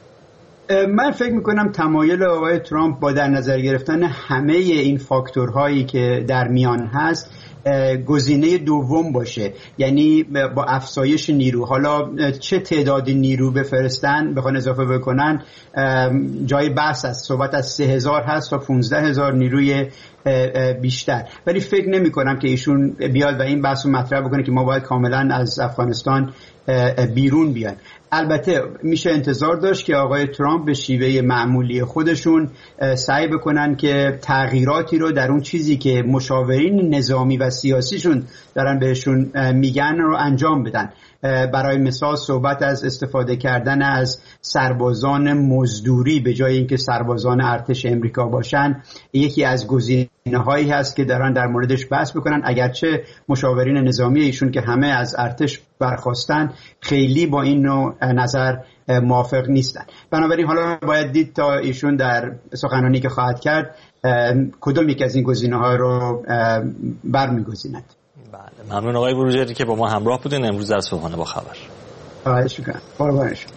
من فکر میکنم تمایل آقای ترامپ با در نظر گرفتن همه این فاکتورهایی که در میان هست گزینه دوم باشه، یعنی با افزایش نیرو. حالا چه تعدادی نیرو بفرستن بخوان اضافه بکنن جای بحث است، صحبت از سه هزار هست تا پونزده هزار نیروی بیشتر، ولی فکر نمی کنم که ایشون بیاد و این بحث رو مطرح بکنه که ما باید کاملا از افغانستان بیرون بیان. البته میشه انتظار داشت که آقای ترامپ به شیوه معمولی خودشون سعی بکنن که تغییراتی رو در اون چیزی که مشاورین نظامی و سیاسیشون دارن بهشون میگن رو انجام بدن. برای مثال صحبت از استفاده کردن از سربازان مزدوری به جای اینکه سربازان ارتش امریکا باشن یکی از گزینه‌هایی هست که دارن در موردش بحث بکنن، اگرچه مشاورین نظامی ایشون که همه از ارتش برخواستن خیلی با این نوع نظر موافق نیستن. بنابراین حالا باید دید تا ایشون در سخنرانی که خواهد کرد کدوم یک از این گزینه‌ها رو برمی‌گزیند. بله، ممنون آقای بروجردی که با ما همراه بودین امروز در صبحانه با خبر. خواهش می‌کنم. قربان شما.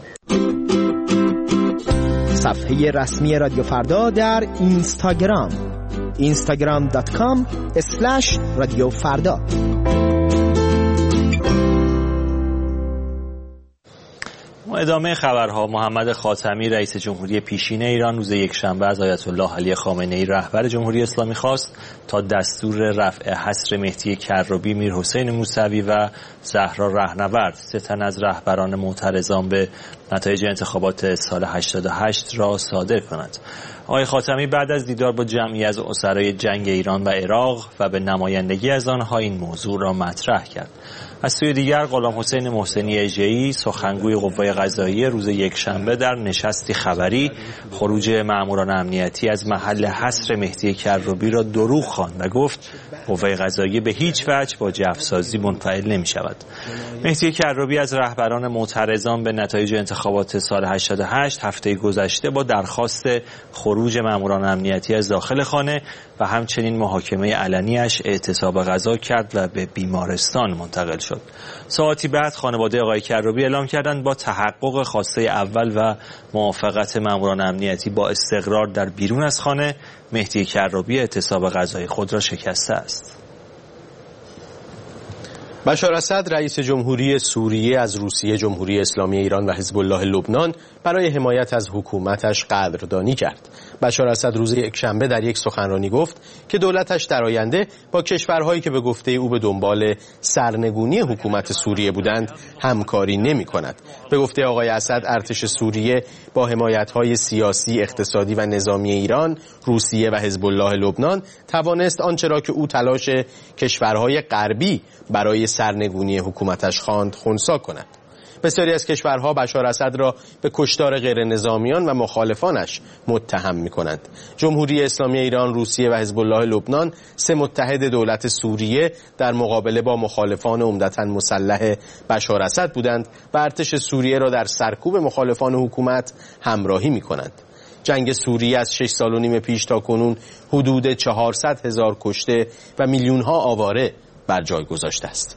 صفحه رسمی رادیو فردا در اینستاگرام اینستاگرام دات کام اسلش رادیو فردا. ادامه خبرها. محمد خاتمی رئیس جمهوری پیشین ایران روز یکشنبه از آیت الله علی خامنه‌ای رهبر جمهوری اسلامی خواست تا دستور رفع حصر مهدی کروبی، میرحسین موسوی و زهرا رهنورد، سه تن از رهبران معترضان به نتایج انتخابات سال هشتاد و هشت را صادر کند. آقای خاتمی بعد از دیدار با جمعی از اسرای جنگ ایران و عراق و به نمایندگی از آنها این موضوع را مطرح کرد. از سوی دیگر غلام حسین محسنی اژه‌ای سخنگوی قوه قضاییه روز یکشنبه در نشستی خبری خروج ماموران امنیتی از محل حصر مهدی کروبی را دروغ خواند و گفت قوه قضاییه به هیچ وجه با جفسازی منفعل نمی شود. مهدی کروبی از رهبران معترضان به نتایج انتخابات سال هشتاد و هشت هفته گذشته با درخواست خروج ماموران امنیتی از داخل خانه و همچنین محاکمه علنیش اعتصاب غذا کرد و به بیمارستان منتقل شد. ساعتی بعد خانواده آقای کروبی اعلام کردند با تحقق خواسته اول و موافقت ماموران امنیتی با استقرار در بیرون از خانه، مهدی کروبی اعتصاب غذای خود را شکسته است. بشار اسد رئیس جمهوری سوریه از روسیه، جمهوری اسلامی ایران و حزب الله لبنان برای حمایت از حکومتش قدردانی کرد. بشار اسد روز یکشنبه در یک سخنرانی گفت که دولتش در آینده با کشورهایی که به گفته او به دنبال سرنگونی حکومت سوریه بودند همکاری نمی کند. به گفته آقای اسد ارتش سوریه با حمایت‌های سیاسی، اقتصادی و نظامی ایران، روسیه و حزب الله لبنان توانست آنچه را که او تلاش کشورهای غربی برای سرنگونی حکومتش خواند خنثی کند. بسیاری از کشورها بشار اسد را به کشتار غیر نظامیان و مخالفانش متهم می‌کنند. جمهوری اسلامی ایران، روسیه و حزب الله لبنان سه متحد دولت سوریه در مقابله با مخالفان عمدتاً مسلح بشار اسد بودند و ارتش سوریه را در سرکوب مخالفان حکومت همراهی می‌کنند. جنگ سوریه از شش سال و نیم پیش تا کنون حدود چهارصد هزار کشته و میلیون‌ها آواره بر جای گذاشته است.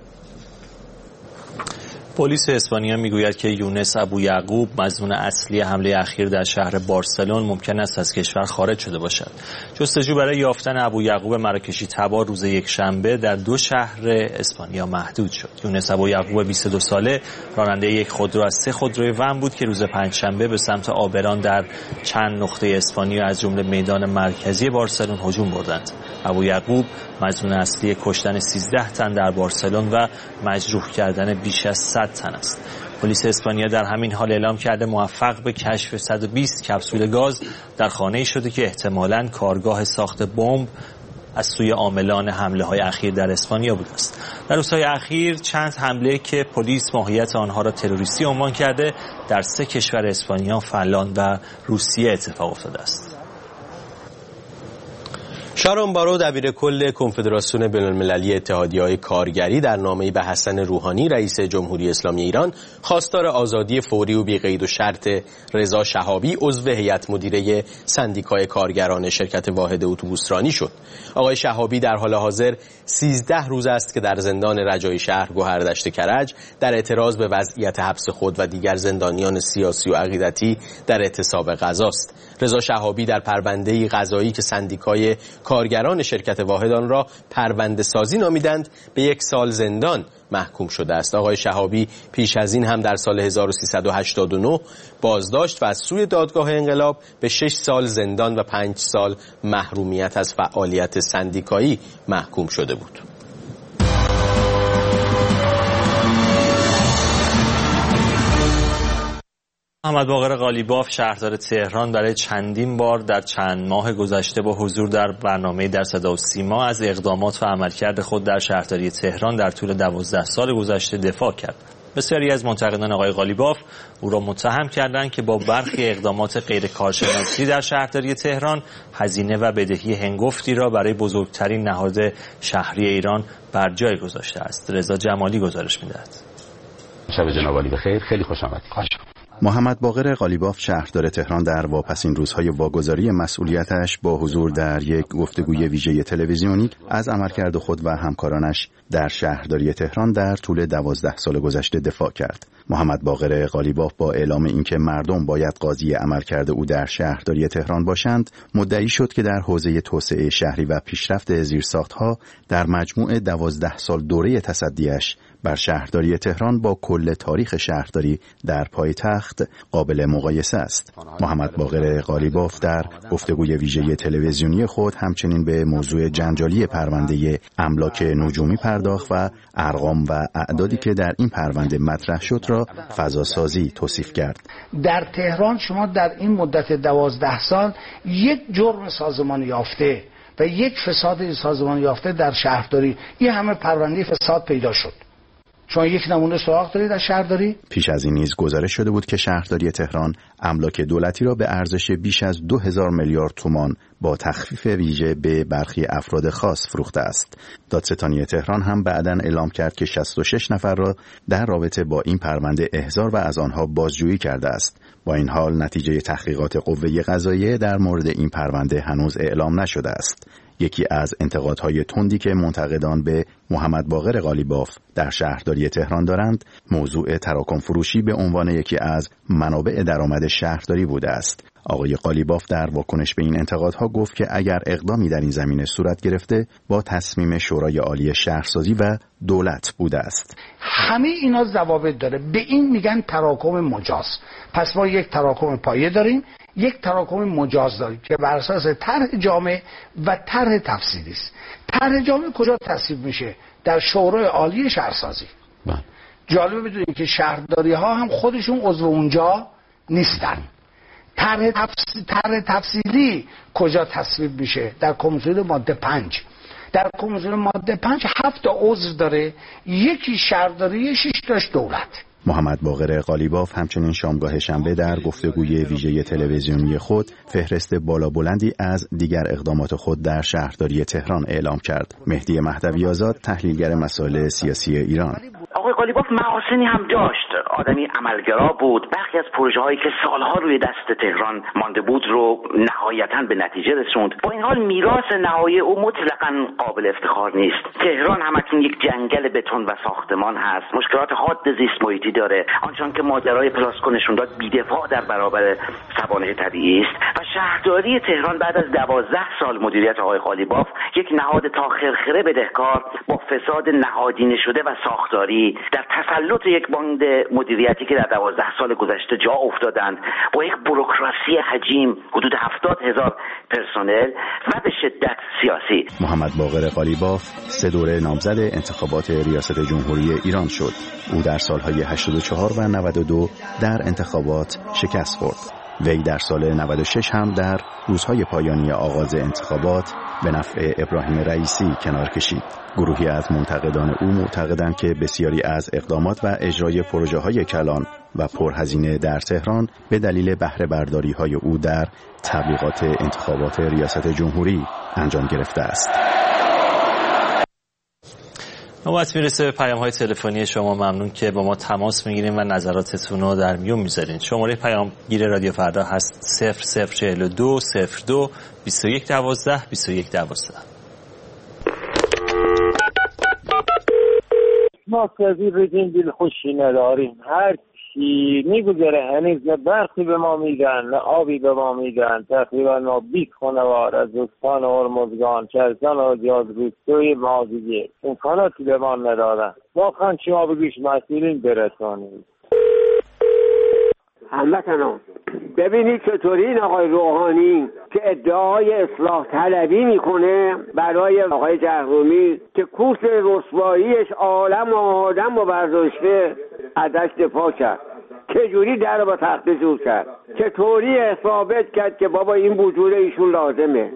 پلیس اسپانیا میگوید که یونس ابو یعقوب مظنون اصلی حمله اخیر در شهر بارسلون ممکن است از کشور خارج شده باشد. جستجو برای یافتن ابو یعقوب مراکشی تبار روز یکشنبه در دو شهر اسپانیا محدود شد. یونس ابو یعقوب بیست و دو ساله راننده یک خودرو از سه خودروی ون بود که روز پنجشنبه به سمت آبران در چند نقطه اسپانیا از جمله میدان مرکزی بارسلون هجوم بردند. ابو یعقوب مظنون اصلی کشتن سیزده تن در بارسلون و مجروح کردن بیش از صد تن است. پلیس اسپانیا در همین حال اعلام کرده موفق به کشف صد و بیست کپسول گاز در خانه‌ای شده که احتمالاً کارگاه ساخت بمب از سوی عاملان حمله‌های اخیر در اسپانیا بوده است. در روزهای اخیر چند حمله که پلیس ماهیت آنها را تروریستی عنوان کرده در سه کشور اسپانیا، فنلاند و روسیه اتفاق افتاده است. شارون بارو دبیر کل کنفدراسیون بین‌المللی اتحادیه‌های کارگری در نامه‌ای به حسن روحانی رئیس جمهوری اسلامی ایران خواستار آزادی فوری و بی قید و شرط رضا شهابی عضو هیئت مدیره سندیکای کارگران شرکت واحد اتوبوسرانی شد. آقای شهابی در حال حاضر سیزده روز است که در زندان رجایی شهر گوهردشت کرج در اعتراض به وضعیت حبس خود و دیگر زندانیان سیاسی و عقیدتی در اعتصاب غذاست. رضا شهابی در پرونده‌ای قضایی که سندیکای کارگران شرکت واحد آن را پرونده سازی نامیدند به یک سال زندان محکوم شده است. آقای شهابی پیش از این هم در سال هزار و سیصد و هشتاد و نه بازداشت و از سوی دادگاه انقلاب به شش سال زندان و پنج سال محرومیت از فعالیت سندیکایی محکوم شده بود. محمد باقر قالیباف شهردار تهران برای چندین بار در چند ماه گذشته با حضور در برنامه در صدا و سیما از اقدامات و عملکرد خود در شهرداری تهران در طول دوازده سال گذشته دفاع کرد. بسیاری از منتقدان آقای قالیباف او را متهم کردند که با برخی اقدامات غیر کارشناسی در شهرداری تهران هزینه و بدهی هنگفتی را برای بزرگترین نهاد شهری ایران بر جای گذاشته است. رضا جمالی گزارش می‌دهد. شب جناب عالی بخیر، خیلی خوش آمدید. محمد باقر قالیباف شهردار تهران در واپسین روزهای واگذاری مسئولیتش با حضور در یک گفتگوی ویژه تلویزیونی از عملکرد خود و همکارانش در شهرداری تهران در طول دوازده سال گذشته دفاع کرد. محمد باقر قالیباف با اعلام اینکه مردم باید قاضی عملکرد او در شهرداری تهران باشند، مدعی شد که در حوزه توسعه شهری و پیشرفت زیرساخت‌ها در مجموع دوازده سال دوره تصدیش بر شهرداری تهران با کل تاریخ شهرداری در پایتخت قابل مقایسه است. محمد باقر قالیباف در گفتگوی ویژه تلویزیونی خود همچنین به موضوع جنجالی پرونده املاک نجومی پرداخت و ارقام و اعدادی که در این پرونده مطرح شد را فضاسازی توصیف کرد. در تهران شما در این مدت دوازده سال یک جرم سازمان یافته و یک فساد سازمان یافته در شهرداری، این همه پرونده فساد پیدا شد. شما یک نمونه سراغ دارید از شهرداری؟ پیش از این نیز گزارش شده بود که شهرداری تهران املاک دولتی را به ارزش بیش از دو هزار میلیارد تومان با تخفیف ویژه به برخی افراد خاص فروخته است. دادستانی تهران هم بعداً اعلام کرد که شصت و شش نفر را در رابطه با این پرونده احضار و از آنها بازجویی کرده است. با این حال نتیجه تحقیقات قوه قضاییه در مورد این پرونده هنوز اعلام نشده است. یکی از انتقادهای تندی که منتقدان به محمد باقر قالیباف در شهرداری تهران دارند، موضوع تراکم فروشی به عنوان یکی از منابع درآمد شهرداری بوده است. آقای قالیباف در واکنش به این انتقادها گفت که اگر اقدامی در این زمینه صورت گرفته با تصمیم شورای عالی شهرسازی و دولت بوده است. همه اینا ضوابط داره، به این میگن تراکم مجاز. پس ما یک تراکم پایه داریم، یک تراکم مجاز داریم که بر اساس طرح جامع و طرح تفصیلی است. طرح جامع کجا تصویب میشه؟ در شورای عالی شهرسازی. جالبه بدونید که شهرداری ها هم خودشون عضو اونجا نیستن. طرح تفصیلی طرح تفصیلی کجا تصویب میشه؟ در کمیسیون ماده پنج. در کمیسیون ماده پنج هفت تا عضو داره، یکی شهرداری، شش تاش دولت. محمد باقر قالیباف همچنین شامگاه شنبه در گفتگوی ویژه تلویزیونی خود فهرست بالا بلندی از دیگر اقدامات خود در شهرداری تهران اعلام کرد. مهدی مهدوی آزاد، تحلیلگر مسائل سیاسی ایران: آقای قالیباف محاسنی هم داشت، آدمی عملگرا بود. برخی از پروژه هایی که سالها روی دست تهران مانده بود رو نهایتاً به نتیجه رسوند. با این حال میراث نهایی او مطلقاً قابل افتخار نیست. تهران همکنون یک جنگل بتون و ساختمان هست، مشکلات حاد زیست محیطی داره، آنچنان که ماجرای پلاسکو نشون داد بی‌دفاع در برابر سوانح طبیعی است. و شهرداری تهران بعد از دوازده سال مدیریت آقای قالیباف یک نهاد تا خرخره بدهکار با فساد نهادینه شده و ساختاری در تسلط یک باند مدیریتی که در دوازده سال گذشته جا افتادند، با یک بوروکراسی حجیم حدود هفتاد هزار پرسنل و به شدت سیاسی. محمد باقر قالیباف سه دوره نامزد انتخابات ریاست جمهوری ایران شد. او در سالهای هشتاد و چهار و نود و دو در انتخابات شکست خورد. وی در سال نود و شش هم در روزهای پایانی آغاز انتخابات به نفع ابراهیم رئیسی کنار کشید. گروهی از منتقدان او معتقدند که بسیاری از اقدامات و اجرای پروژه‌های کلان و پرهزینه در تهران به دلیل بهره برداری‌های او در تبلیغات انتخابات ریاست جمهوری انجام گرفته است. نوبت میرسه به پیام‌های تلفنی شما. ممنون که با ما تماس میگیرین و نظراتتون رو در میون میذارین. شماره پیامگیر رادیو فردا هست صفر صفر چهل و دو صفر دو بیست و یک دوازده بیست و یک دوازده. ما که از این رژیم دلخوشی نداریم. هر چی میگذره هنوز نه برخی به ما میدن نه آبی به ما میدن. تقریبا ما بیست خانوار از استان هرمزگان، چرسان و جاد روستوی ما دیگه امکاناتی به ما ندارن. واقعا شما بگیش مسئولین برسانید. هموطنان ببینید چطوری این آقای روحانی که ادعای اصلاح طلبی میکنه برای آقای جهرومی که کوس رسواییش عالم و آدم رو برداشته ازش دفاع کرد، چجوری در رو با تخت جور کرد، چطوری ثابت کرد که بابا این وجود ایشون لازمه.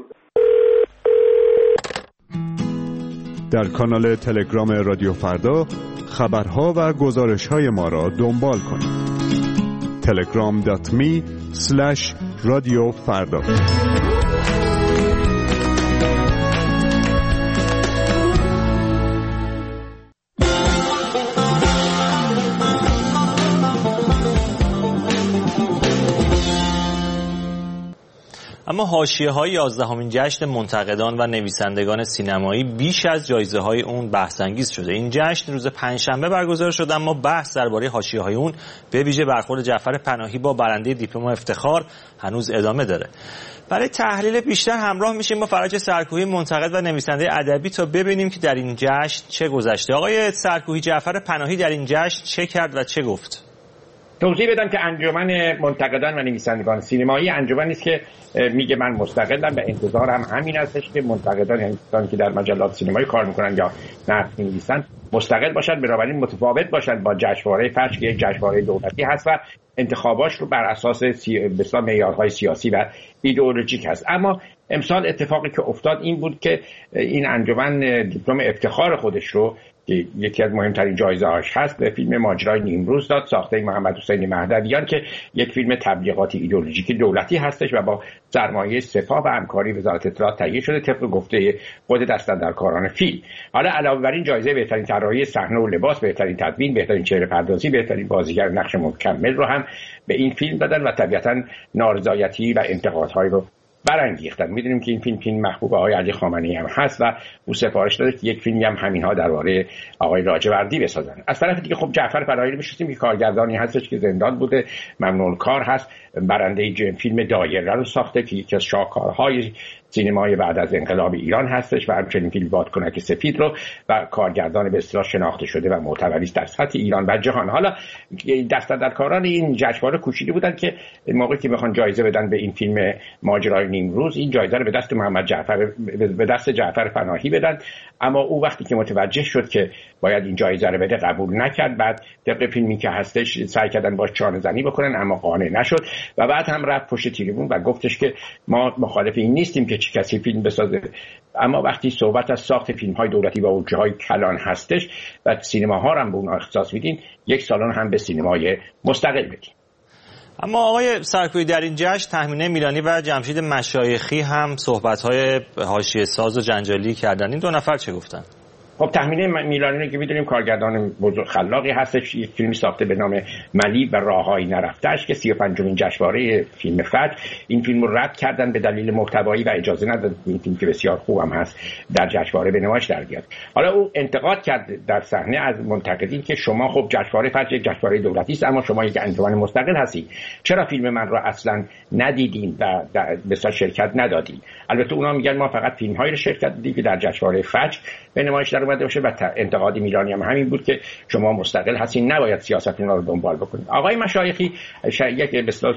در کانال تلگرام رادیو فردا خبرها و گزارش‌های ما را دنبال کنید. تلگرام دات می اسلش رادیو فردا. اما حاشیه‌های یازدهمین جشن منتقدان و نویسندگان سینمایی بیش از جایزه‌های اون بحث‌انگیز شده. این جشن روز پنجشنبه برگزار شد، اما بحث درباره حاشیه‌های اون به ویژه برخورد جعفر پناهی با برنده دیپلم افتخار هنوز ادامه داره. برای تحلیل بیشتر همراه میشیم با فرج سرکوهی، منتقد و نویسنده ادبی، تا ببینیم که در این جشن چه گذشته. آقای سرکوهی، جعفر پناهی در این جشن چه کرد و چه گفت؟ توضیح بدم که انجمن منتقدان و نویسندگان سینمایی انجمنی است که میگه من مستقلم و انتظارم همین هستش که منتقدان، یعنی کسانی که در مجلات سینمایی کار میکنن یا نقد می‌نویسن، مستقل باشن، بنابراین متفاوت باشن با جشنواره فجر که یک جشنواره دولتی هست و انتخاباش رو بر اساس سی... بسیار معیارهای سیاسی و ایدئولوژیک هست. اما امسال اتفاقی که افتاد این بود که این انجمن دیپلم افتخار خودش رو که یکی از مهمترین جایزه‌هاش هست به فیلم ماجرای نیمروز داد، ساخته محمد حسین مهدویان که یک فیلم تبلیغاتی ایدئولوژیک دولتی هستش و با سرمایه سپاه و همکاری وزارت اطلاعات تهیه شده طبق گفته خود دستاندرکاران فیلم. حالا علاوه بر این جایزه بهترین طراحی صحنه و لباس، بهترین تدوین، بهترین چهره پردازی، بهترین بازیگر نقش مکمل رو هم به این فیلم دادن و طبیعتاً نارضایتی و انتقادهای رو برانگیختن. میدونیم که این فیلم فیلم محبوب آقای علی خامنه‌ای هم هست و او سفارش داده که یک فیلمی هم همینها درباره آقای لاجوردی بسازن. از طرف دیگه خب جعفر پناهی رو می‌شناسیم که کارگردانی هستش که زندان بوده، ممنون کار هست، برنده فیلم دایره رو ساخته که یکی از شاهکارهای سینمای بعد از انقلاب ایران هستش و همچنین فیلم بادکنک سفید رو و کارگردان به اصطلاح شناخته شده و معتبری است در سطح ایران و جهان. حالا دستاندرکاران این جشنواره کوشیده بودن که موقعی که میخوان جایزه بدن به این فیلم ماجرای نیمروز، این جایزه رو به دست محمد جعفر به دست جعفر پناهی بدن، اما او وقتی که متوجه شد که باید این جایزه رو بده قبول نکرد. بعد طبق فیلمی که هستش سعی کردن باش چانه زنی بکنن اما قانع نشد و بعد هم رفت پشت تریبون و گفتش که ما مخالف این نیستیم که چه کسی فیلم بسازه، اما وقتی صحبت از ساخت فیلم‌های دولتی و اوجه‌های کلان هستش و سینماها رو هم به اونها اختصاص میدین، یک سالن هم به سینمای مستقل بدین. اما آقای سرکوهی، در این جشن تهمینه میلانی و جمشید مشایخی هم صحبت‌های حاشیه ساز و جنجالی کردن. این دو نفر چه گفتن؟ خب تهمینه میلانی که میدونیم کارگردان بزرگ خلاقی هستش، یک فیلمی ساخته به نام ملی و راههای نرفته‌اش که سی و پنجمین جشنواره فیلم فجر این فیلم رو رد کردن به دلیل محتوایی و اجازه نداد این فیلم که بسیار خوب هم هست در جشنواره به نمایش در بیاد. حالا او انتقاد کرد در صحنه از منتقدین که شما خب جشنواره فجر یک جشنواره دولتی است اما شما یک انجمن مستقل هستید، چرا فیلم من رو اصلا ندیدین و به اصطلاح شرکت ندادین؟ البته اونا میگن ما فقط فیلم‌هایی رو شرکت دادیم که در جشنواره فجر به نمایش در اومده باشه و انتقاد میلانی هم همین بود که شما مستقل هستین، نباید سیاست اینا رو دنبال بکنید. آقای مشایخی یک به اصطلاح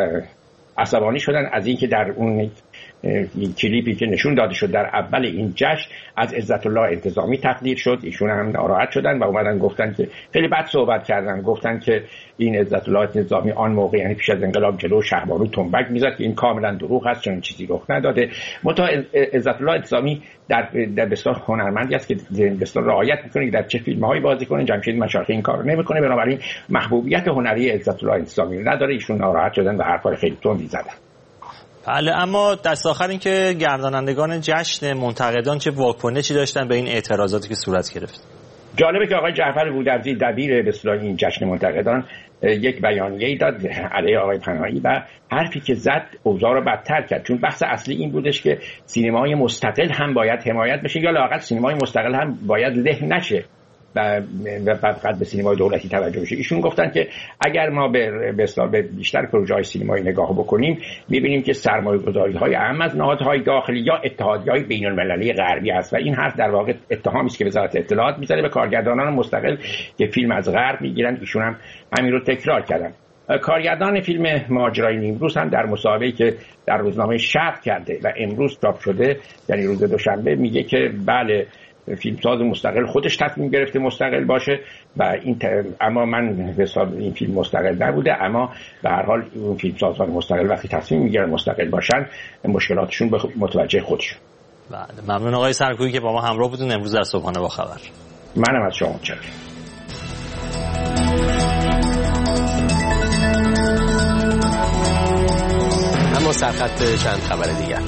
عصبانی شدن از اینکه در اون کلیپی که نشون داده شد در اول این جشن از عزت الله انتظامی تقدیر شد، ایشون هم ناراحت شدن و اومدن گفتن که خیلی بد صحبت کردن، گفتن که این عزت الله انتظامی آن موقع یعنی پیش از انقلاب جلو شهبانو تنبک میزد که این کاملا دروغ است، چون چیزی رخ نداده. متا عزت الله انتظامی در در بسیار هنرمندی است که بسیار رعایت میکنه که در چه فیلم‌هایی بازی کنه. جمشید مشایخی این کارو نمیکنه، بنابراین محبوبیت هنری عزت الله انتظامی نداره. ایشون ناراحت شدن و حرفای خیلی تندی زدن. بله، اما دست آخر این که گردانندگان جشن منتقدان چه واکنشی داشتن به این اعتراضاتی که صورت گرفت؟ جالبه که آقای جعفر بودرزی دبیر به اصطلاح این جشن منتقدان یک بیانیه‌ای داد علیه آقای پناهی و حرفی که زد اوضاع رو بدتر کرد، چون بحث اصلی این بودش که سینمای مستقل هم باید حمایت بشه یا لااقل سینمای مستقل هم باید له نشه و فقط به سینمای دولتی توجه بشه. ایشون گفتن که اگر ما به به بیشتر پروژه‌های سینمایی نگاه بکنیم می‌بینیم که سرمایه‌گذاری‌های اهم از نهادهای داخلی یا اتحادیه‌های بین‌المللی غربی است و این حرف در واقع اتهامی است که وزارت اطلاعات می‌زنه به کارگردانان مستقل که فیلم از غرب می‌گیرن. ایشون هم همین رو تکرار کردن. کارگردان فیلم ماجرای نیمروز هم در مصاحبه‌ای که در روزنامه شرق کرده و امروز چاپ شده، یعنی روز دوشنبه، میگه که بله فیلمساز مستقل خودش تصمیم گرفته مستقل باشه و این ت... اما من حساب این فیلم مستقل نبوده، اما به هر حال اون فیلمسازان مستقل وقتی تصمیم میگیرن مستقل باشن مشکلاتشون به متوجه خودشون. بله، ممنون آقای سرکوهی که با ما همراه بودین امروز در صبحانه با خبر. منم از شما متشکرم. اما سرخط چند خبر دیگر.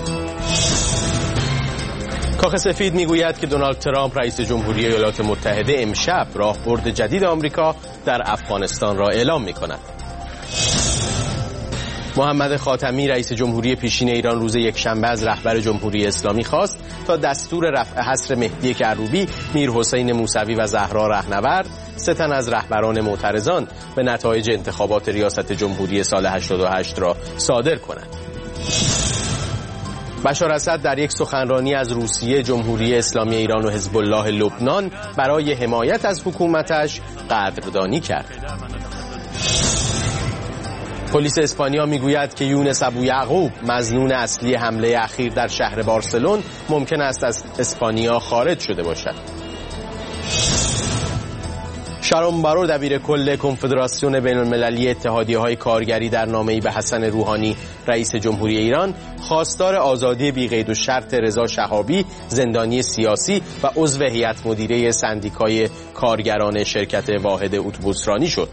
کاخ سفید میگوید که دونالد ترامپ رئیس جمهوری ایالات متحده امشب راهبرد جدید آمریکا در افغانستان را اعلام می‌کند. محمد خاتمی رئیس جمهوری پیشین ایران روز یکشنبه از رهبر جمهوری اسلامی خواست تا دستور رفع حصر مهدی کروبی، میرحسین موسوی و زهرا رهنورد، سه تن از رهبران معترضان به نتایج انتخابات ریاست جمهوری سال هشتاد و هشت را صادر کنند. بشار اسد در یک سخنرانی از روسیه، جمهوری اسلامی ایران و حزب الله لبنان برای حمایت از حکومتش قدردانی کرد. پلیس اسپانیا میگوید که یونس ابویعقوب، مظنون اصلی حمله اخیر در شهر بارسلون، ممکن است از اسپانیا خارج شده باشد. شارون بارو، دبیر کل کنفدراسیون بین المللی اتحادیه‌های کارگری، در نامه‌ای به حسن روحانی رئیس جمهوری ایران خواستار آزادی بی‌قید و شرط رضا شهابی، زندانی سیاسی و عضو هیئت مدیره سندیکای کارگران شرکت واحد اتوبوسرانی شد.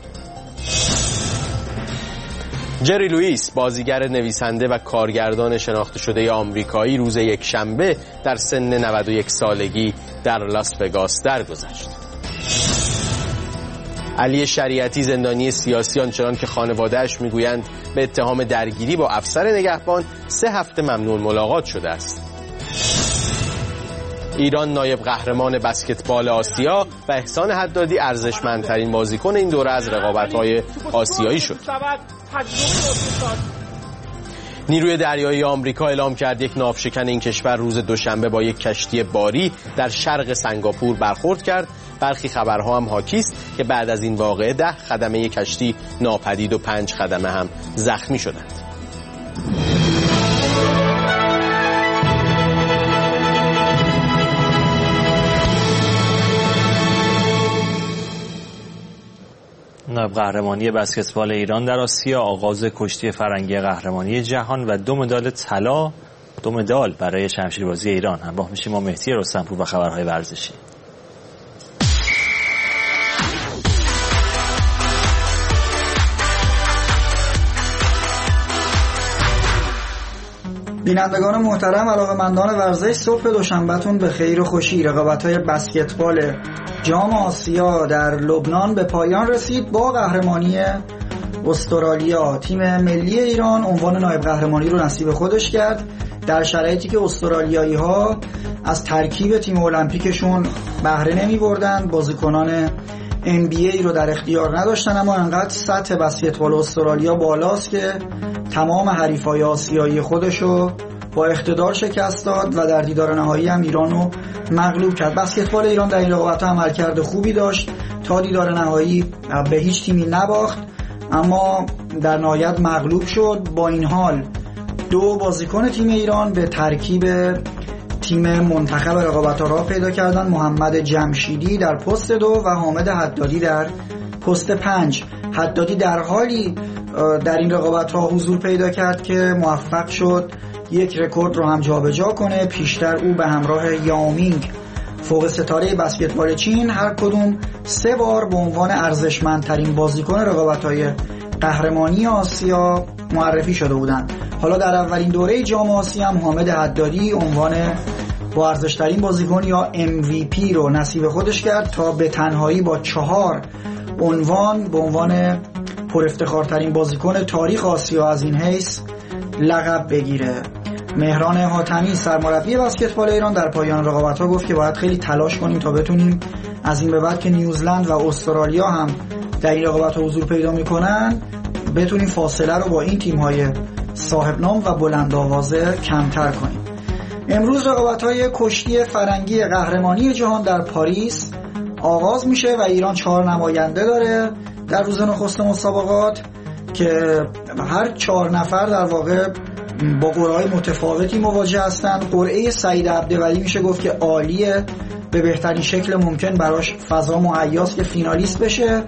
جری لوئیس، بازیگر، نویسنده و کارگردان شناخته شده آمریکایی، روز یکشنبه در سن نود و یک سالگی در لاس وگاس درگذشت. علی شریعتی، زندانی سیاسی، آنچنان که خانواده‌اش میگویند به اتهام درگیری با افسر نگهبان سه هفته ممنوع ملاقات شده است. ایران نایب قهرمان بسکتبال آسیا و احسان حدادی ارزشمندترین بازیکن این دوره از رقابت‌های آسیایی شد. نیروی دریایی آمریکا اعلام کرد یک ناوشکن این کشور روز دوشنبه با یک کشتی باری در شرق سنگاپور برخورد کرد. برخی خبرها هم حاکی است که بعد از این واقعه ده خدمه یک کشتی ناپدید و پنج خدمه هم زخمی شدند. نایب قهرمانی بسکتبال ایران در آسیا، آغاز کشتی فرنگی قهرمانی جهان و دو مدال طلا، دو مدال برای شمشیربازی ایران. همراه میشیم با مهدی رستمپور و خبرهای ورزشی. بینندگان محترم، علاقه‌مندان ورزش، صبح دوشنبهتون به خیر و خوشی. رقابت‌های بسکتبال جام آسیا در لبنان به پایان رسید با قهرمانی استرالیا. تیم ملی ایران عنوان نایب قهرمانی رو نصیب خودش کرد در شرایطی که استرالیایی‌ها از ترکیب تیم المپیکشون بهره نمی‌بردند، بازیکنان ان بی ای رو در اختیار نداشتن، اما انقدر سطح بسکتبال استرالیا بالاست که تمام حریفای آسیایی خودشو با اقتدار شکست داد و در دیدار نهایی هم ایران رو مغلوب کرد. بسکتبال ایران در این رقابت‌ها عملکرد خوبی داشت، تا دیدار نهایی به هیچ تیمی نباخت، اما در نهایت مغلوب شد. با این حال دو بازیکن تیم ایران به ترکیب تیم منتخب رقابت‌ها راه پیدا کردن، محمد جمشیدی در پست دو و حامد حدادی در پست پنج. حدادی در حالی در این رقابت‌ها حضور پیدا کرد که موفق شد یک رکورد رو هم جابجا کنه. پیشتر او به همراه یاومینگ، فوق ستاره بسکتبال چین، هر کدوم سه بار به عنوان ارزشمندترین بازیکن رقابت‌های قهرمانی آسیا معرفی شده بودند. حالا در اولین دوره جام آسیا هم حامد حدادی عنوان با ارزشترین بازیکن یا ام وی پی رو نصیب خودش کرد تا به تنهایی با چهار عنوان به عنوان پر افتخارترین بازیکن تاریخ آسیا از این حیث لقب بگیره. مهران حاتمی، سرمربی بسکتبال ایران، در پایان رقابت‌ها گفت که باید خیلی تلاش کنیم تا بتونیم از این به بعد که نیوزلند و استرالیا هم در این رقابت‌ها حضور پیدا می‌کنن بتونیم فاصله رو با این تیم‌های صاحب نام و بلند آوازه کمتر کنیم. امروز رقابت‌های کشتی فرنگی قهرمانی جهان در پاریس آغاز میشه و ایران چهار نماینده داره در روز نخست مسابقات که هر چهار نفر در واقع با قرعه‌های متفاوتی مواجه هستن. قرعه سعید عبدولی میشه گفت که عالیه، به بهترین شکل ممکن براش فضا مهیاست که فینالیست بشه.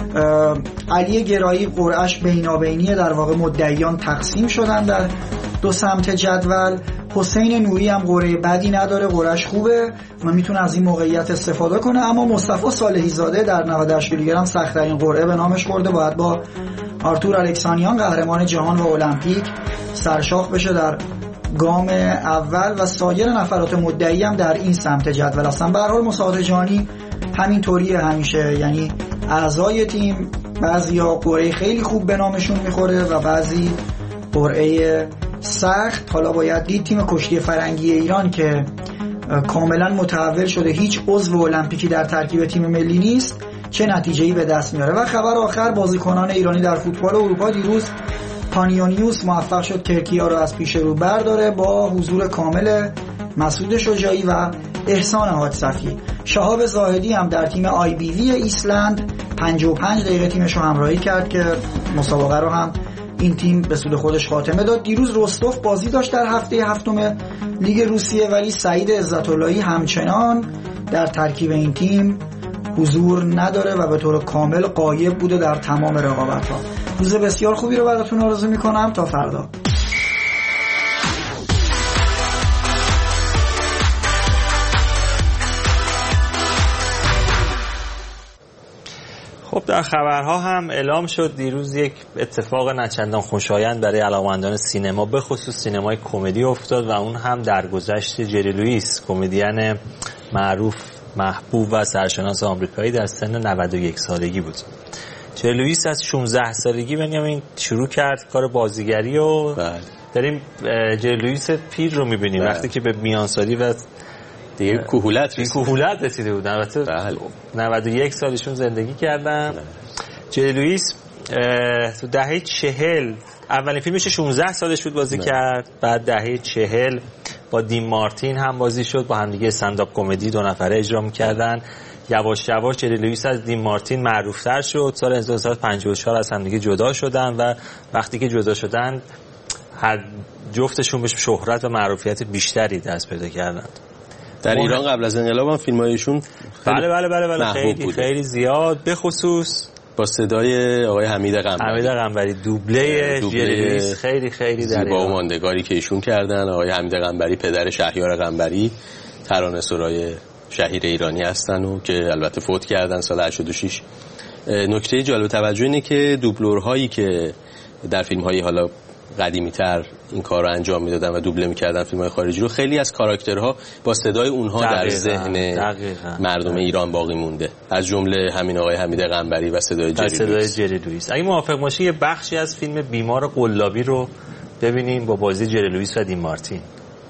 علی گرایی قرعه‌اش بینابینیه، در واقع مدعیان تقسیم شدن در دو سمت جدول. حسین نوری هم قرعه بدی نداره، قرعه‌اش خوبه و میتونه از این موقعیت استفاده کنه. اما مصطفی صالحی زاده در نود و هشت کیلوگرم سخت‌ترین قرعه به نامش خورده، باید با آرتور الکسانیان قهرمان جهان و المپیک سرشاخ بشه در گام اول و سایر نفرات مدعی هم در این سمت جدول هستن. به هر حال مسابقات جهانی همین طوریه همیشه، یعنی اعضای تیم بعضیا قرعه خیلی خوب به نامشون میخوره و بعضی قرعه سخت. حالا باید دید تیم کشتی فرنگی ایران که کاملا متحول شده، هیچ عضو المپیکی در ترکیب تیم ملی نیست، چه نتیجه‌ای به دست میاره. و خبر آخر، بازیکنان ایرانی در فوتبال اروپا دیروز پانیونیوس موفق شد کرکیا رو از پیش رو برداره با حضور کامل مسعود شجاعی و احسان حاجصفی. شهاب زاهدی هم در تیم آی بی وی ایسلند پنجاه و پنج دقیقه تیمش رو همراهی کرد که مسابقه رو هم این تیم به سود خودش خاتمه داد. دیروز رستوف بازی داشت در هفته هفتم لیگ روسیه، ولی سعید عزت‌اللهی همچنان در ترکیب این تیم حضور نداره و به طور کامل غایب بوده در تمام رقابت‌ها. روز بسیار خوبی رو براتون آرزو می‌کنم. تا فردا. خب در خبرها هم اعلام شد دیروز یک اتفاق نچندان خوشایند برای علاقه‌مندان سینما، به خصوص سینمای کمدی افتاد و اون هم درگذشت جری لوئیس، کمدین معروف، محبوب و سرشناس آمریکایی در سن نود و یک سالگی بود. جری لوئیس از شانزده سالگی بنیامین شروع کرد کار بازیگری و بله. داریم جری لوئیس پیر رو می‌بینیم وقتی که به میانسالی و دیگه کهولت رسید. کهولت رسیده بودن. البته نود و یک سالشون زندگی کردن. جری لوئیس تو دهه چهل اولین فیلمش شانزده سالش بود بازی نه. کرد. بعد دهه چهل با دین مارتین هم بازی شد، با هم دیگه استندآپ کمدی دو نفره اجرا می‌کردن. یواش یواش جری لوئیس از دین مارتین معروف‌تر شد. سال هزار و نهصد و پنجاه و چهار از هم دیگه جدا شدن و وقتی که جدا شدن هر جفتشون به شهرت و معروفیت بیشتری دست پیدا کردند. در ایران قبل از انقلاب هم فیلم‌هایشون بله بله بله بله خیلی خیلی زیاد، به خصوص با صدای آقای حمید قنبری. حمید قنبری دوبله جری لوئیس خیلی خیلی در زیبا و ماندگاری که ایشون کردن. آقای حمید قنبری پدر شهریار قنبری، ترانه‌سرای شهیر ایرانی هستن و که البته فوت کردن سال هشتاد و شش. نکته جالب توجه اینه که دوبلورهایی که در فیلم‌های حالا قدیمی‌تر این کار رو انجام میدادن و دوبله میکردن فیلم‌های خارجی رو، خیلی از کاراکترها با صدای اونها دقیقا، در ذهن دقیقا. مردم ایران باقی مونده، از جمله همین آقای حمید قنبری و صدای جری صدای جری لوئیس. اگه موافق باشی یه بخشی از فیلم بیمار قلابی رو ببینیم با بازی جری لوئیس و دین مارتین.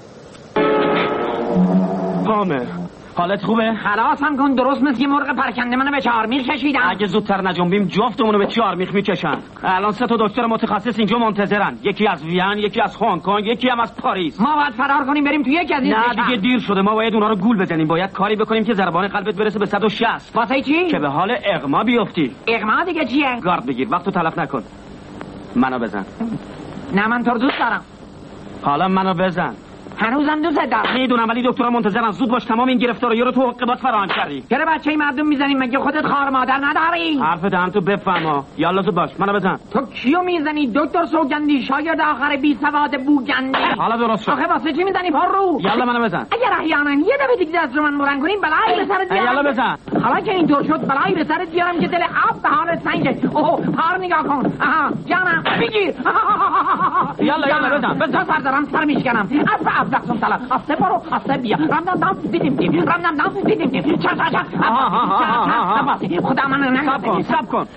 قامه حالت خوبه؟ خلاصم کن، درست مثل یه مرغ پرکنده منو به چهار میخ کشیدن. اگه زودتر نجنبیم جفتمونو به چهار میخ میکشن. الان سه تا دکتر متخصص اینجا منتظرن، یکی از وین، یکی از هنگ کنگ، یکی هم از پاریس. ما باید فرار کنیم بریم تو یکی از این نه دیگه دیر شده، ما باید اونا رو گول بزنیم. باید کاری بکنیم که ضربان قلبت برسه به صد و شصت. واسه چی؟ که به حال اغما بیفتی. اغما دیگه چیه؟ گارد بگیر، وقتو تلف نکن. منو بزن. نه من تو رو دوست دارم. حالا منو بزن. هنوزم دوست دارم. میدونم ولی دکترا منتظرن، زود باش تمام این گرفتاری‌ها رو تو عقوبات فراهم کردی. چرا بچه‌ی مردم میزنیم؟ مگه خودت خواهر مادر نداری؟ حرف دهن تو بفهما. یالا زود باش منو بزن. تو کیو میزنی؟ دکتر سوگندی، شاگرد آخر بی سواد بوگندی. حالا درست شد. آخه واسه چی میزنی پر رو؟ یالا منو بزن. اگر احیانا یه دفعه دیگه از من مرن کنیم بلایی به سرت بیارم. یالا بزن. حالا که اینطور شد بلایی به سرت بیارم که دل آب به حالت سنگه. اوه پار نگاه کن. آها جانم بگیر. یالا یالا بزن. بزن سر دارم سر میشکنم. اف اف دستم طلا. افته برو افته بیا. رمدم دام دیدیم دیدیم. رمدم دام دیدیم دیدیم. چا چا چا. آها خدا من نه. سب کن سب کن.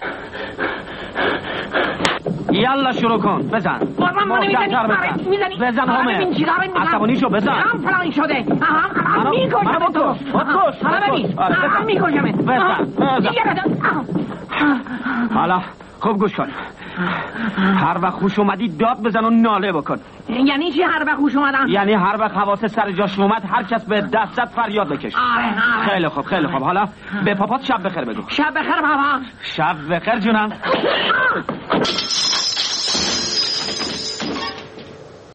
یالا شروع کن بزن. بازم من میزنی میزنی. بزن همه. عصبانی شو بزن. هم فلان شده. آها میکشم تو. خودکش. حالا ببین. آها میکشم. بزن. حالا خوب گوش کن. هر وقت خوش اومدی داد بزن و ناله بکن. یعنی چی هر وقت خوش اومدم؟ یعنی هر وقت حواست سر جاش اومد هر کس به دستت فریاد بکش. آره آره. خیلی خوب خیلی خوب. حالا به پاپات شب بخیر بگو. شب بخیر بابا. شب بخیر جونم.